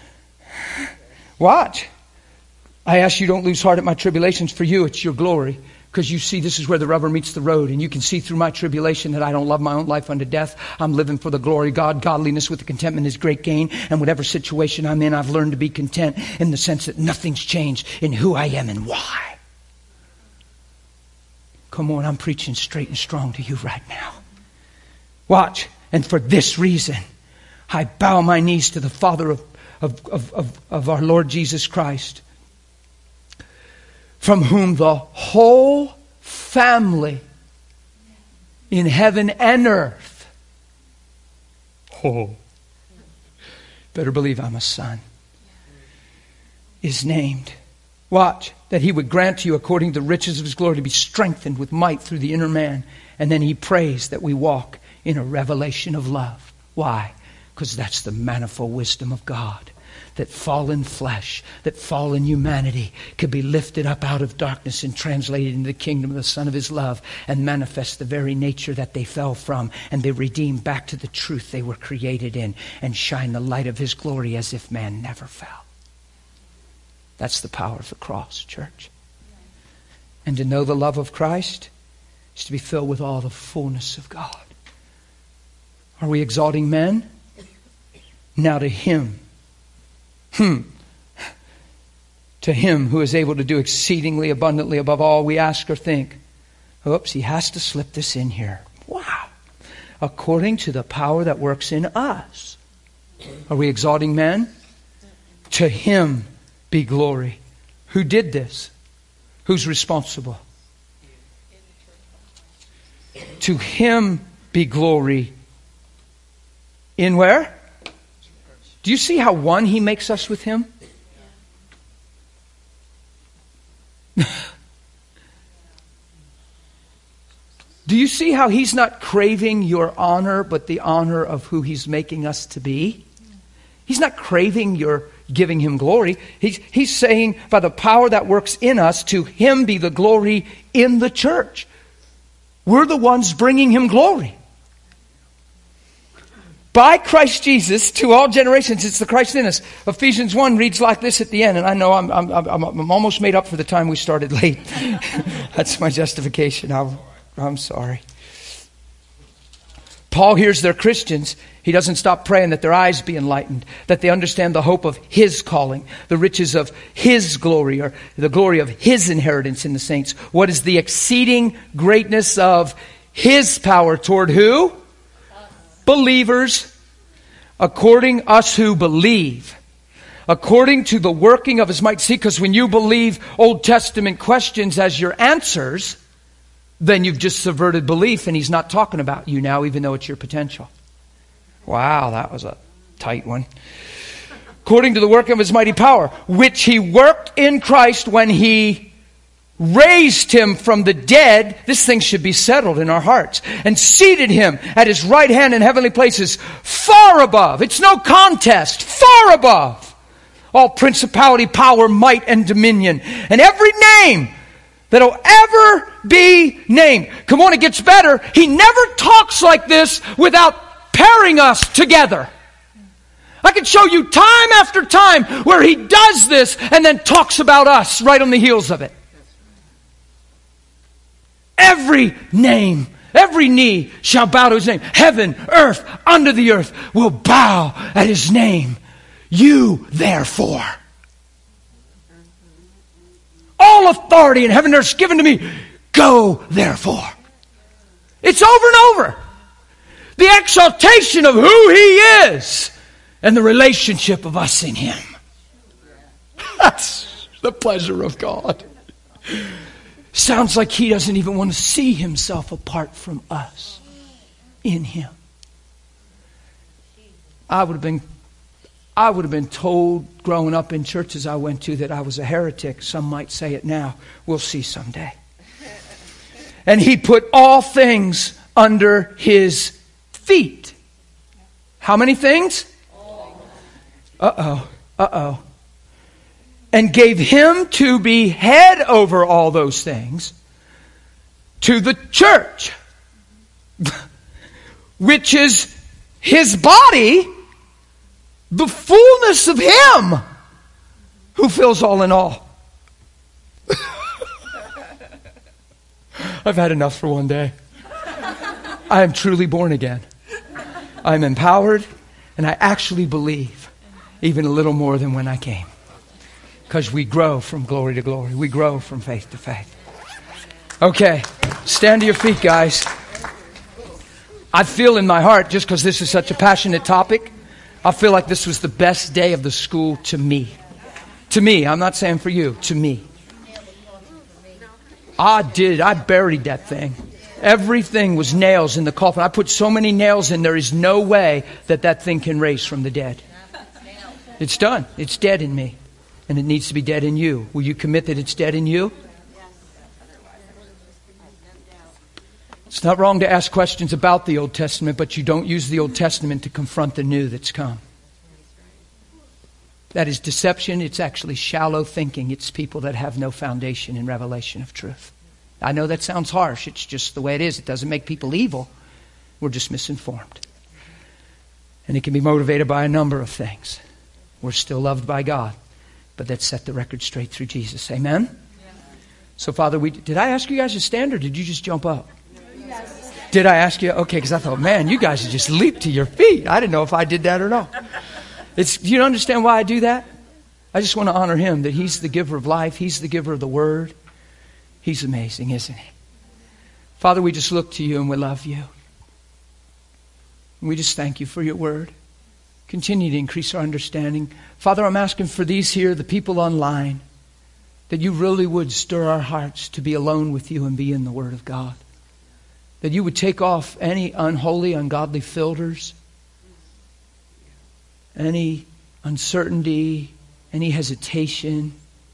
Watch. I ask you don't lose heart at my tribulations. For you it's your glory. Because you see, this is where the rubber meets the road. And you can see through my tribulation that I don't love my own life unto death. I'm living for the glory of God. Godliness with the contentment is great gain. And whatever situation I'm in, I've learned to be content in the sense that nothing's changed in who I am and why. Come on, I'm preaching straight and strong to you right now. Watch. And for this reason, I bow my knees to the Father of, of, of, of, of our Lord Jesus Christ, from whom the whole family in heaven and earth, oh, better believe I'm a son, is named. Watch, that he would grant to you according to the riches of his glory to be strengthened with might through the inner man. And then he prays that we walk in a revelation of love. Why? Because that's the manifold wisdom of God. That fallen flesh, that fallen humanity could be lifted up out of darkness and translated into the kingdom of the Son of his love and manifest the very nature that they fell from and be redeemed back to the truth they were created in and shine the light of his glory as if man never fell. That's the power of the cross, church. And to know the love of Christ is to be filled with all the fullness of God. Are we exalting men? Now to him. Hmm. To him who is able to do exceedingly abundantly above all we ask or think. Oops, he has to slip this in here. Wow. According to the power that works in us. Are we exalting men? To him be glory. Who did this? Who's responsible? To him be glory. In where? Do you see how one he makes us with him? Do you see how he's not craving your honor, but the honor of who he's making us to be? He's not craving your giving him glory. He's, he's saying by the power that works in us, to him be the glory in the church. We're the ones bringing him glory. By Christ Jesus to all generations. It's the Christ in us. Ephesians one reads like this at the end. And I know I'm, I'm, I'm, I'm almost made up for the time we started late. That's my justification. I'll, I'm sorry. Paul hears they're Christians. He doesn't stop praying that their eyes be enlightened, that they understand the hope of his calling, the riches of his glory, or the glory of his inheritance in the saints. What is the exceeding greatness of his power toward who? Believers, according us who believe, according to the working of his might. See, because when you believe Old Testament questions as your answers, then you've just subverted belief, and he's not talking about you now, even though it's your potential. Wow, that was a tight one. According to the work of his mighty power, which he worked in Christ when he raised him from the dead. This thing should be settled in our hearts. And seated him at his right hand in heavenly places, far above. It's no contest. Far above all principality, power, might, and dominion. And every name that'll ever be named. Come on, it gets better. He never talks like this without pairing us together. I can show you time after time where he does this and then talks about us right on the heels of it. Every name, every knee shall bow to his name. Heaven, earth, under the earth will bow at his name. You, therefore. All authority in heaven and earth is given to me. Go, therefore. It's over and over. The exaltation of who he is and the relationship of us in him. That's the pleasure of God. Sounds like he doesn't even want to see himself apart from us in him. I would have been I would have been told growing up in churches I went to that I was a heretic. Some might say it now. We'll see someday. And he put all things under his feet. How many things? Uh-oh. Uh-oh. And gave him to be head over all those things to the church, which is his body, the fullness of him who fills all in all. I've had enough for one day. I am truly born again. I'm empowered, and I actually believe even a little more than when I came. Because we grow from glory to glory. We grow from faith to faith. Okay, stand to your feet, guys. I feel in my heart, just because this is such a passionate topic, I feel like this was the best day of the school to me. To me, I'm not saying for you, to me. I did, I buried that thing. Everything was nails in the coffin. I put so many nails in, there is no way that that thing can raise from the dead. It's done. It's dead in me. And it needs to be dead in you. Will you commit that it's dead in you? It's not wrong to ask questions about the Old Testament, but you don't use the Old Testament to confront the new that's come. That is deception. It's actually shallow thinking. It's people that have no foundation in revelation of truth. I know that sounds harsh. It's just the way it is. It doesn't make people evil. We're just misinformed. And it can be motivated by a number of things. We're still loved by God. But let's set the record straight through Jesus. Amen? Yeah. So, Father, we did I ask you guys to stand, or did you just jump up? Yes. Did I ask you? Okay, because I thought, man, you guys just leaped to your feet. I didn't know if I did that or not. It's, do you understand why I do that? I just want to honor him, that he's the giver of life. He's the giver of the word. He's amazing, isn't he? Father, we just look to you and we love you. And we just thank you for your word. Continue to increase our understanding. Father, I'm asking for these here, the people online, that you really would stir our hearts to be alone with you and be in the Word of God. That you would take off any unholy, ungodly filters, any uncertainty, any hesitation,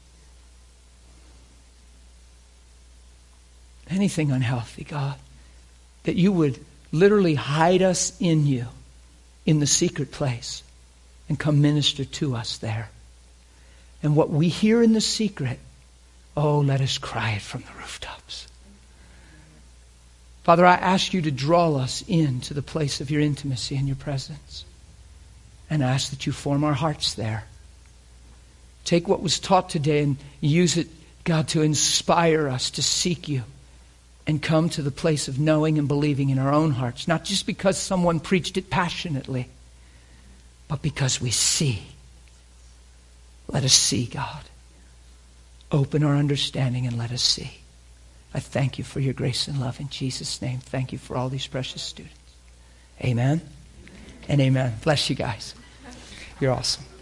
anything unhealthy, God. That you would literally hide us in you, in the secret place, and come minister to us there. And what we hear in the secret, oh, let us cry it from the rooftops. Father, I ask you to draw us into the place of your intimacy and your presence. And I ask that you form our hearts there. Take what was taught today and use it, God, to inspire us to seek you and come to the place of knowing and believing in our own hearts. Not just because someone preached it passionately, but because we see. Let us see, God. Open our understanding and let us see. I thank you for your grace and love in Jesus' name. Thank you for all these precious students. Amen and amen. Bless you guys. You're awesome.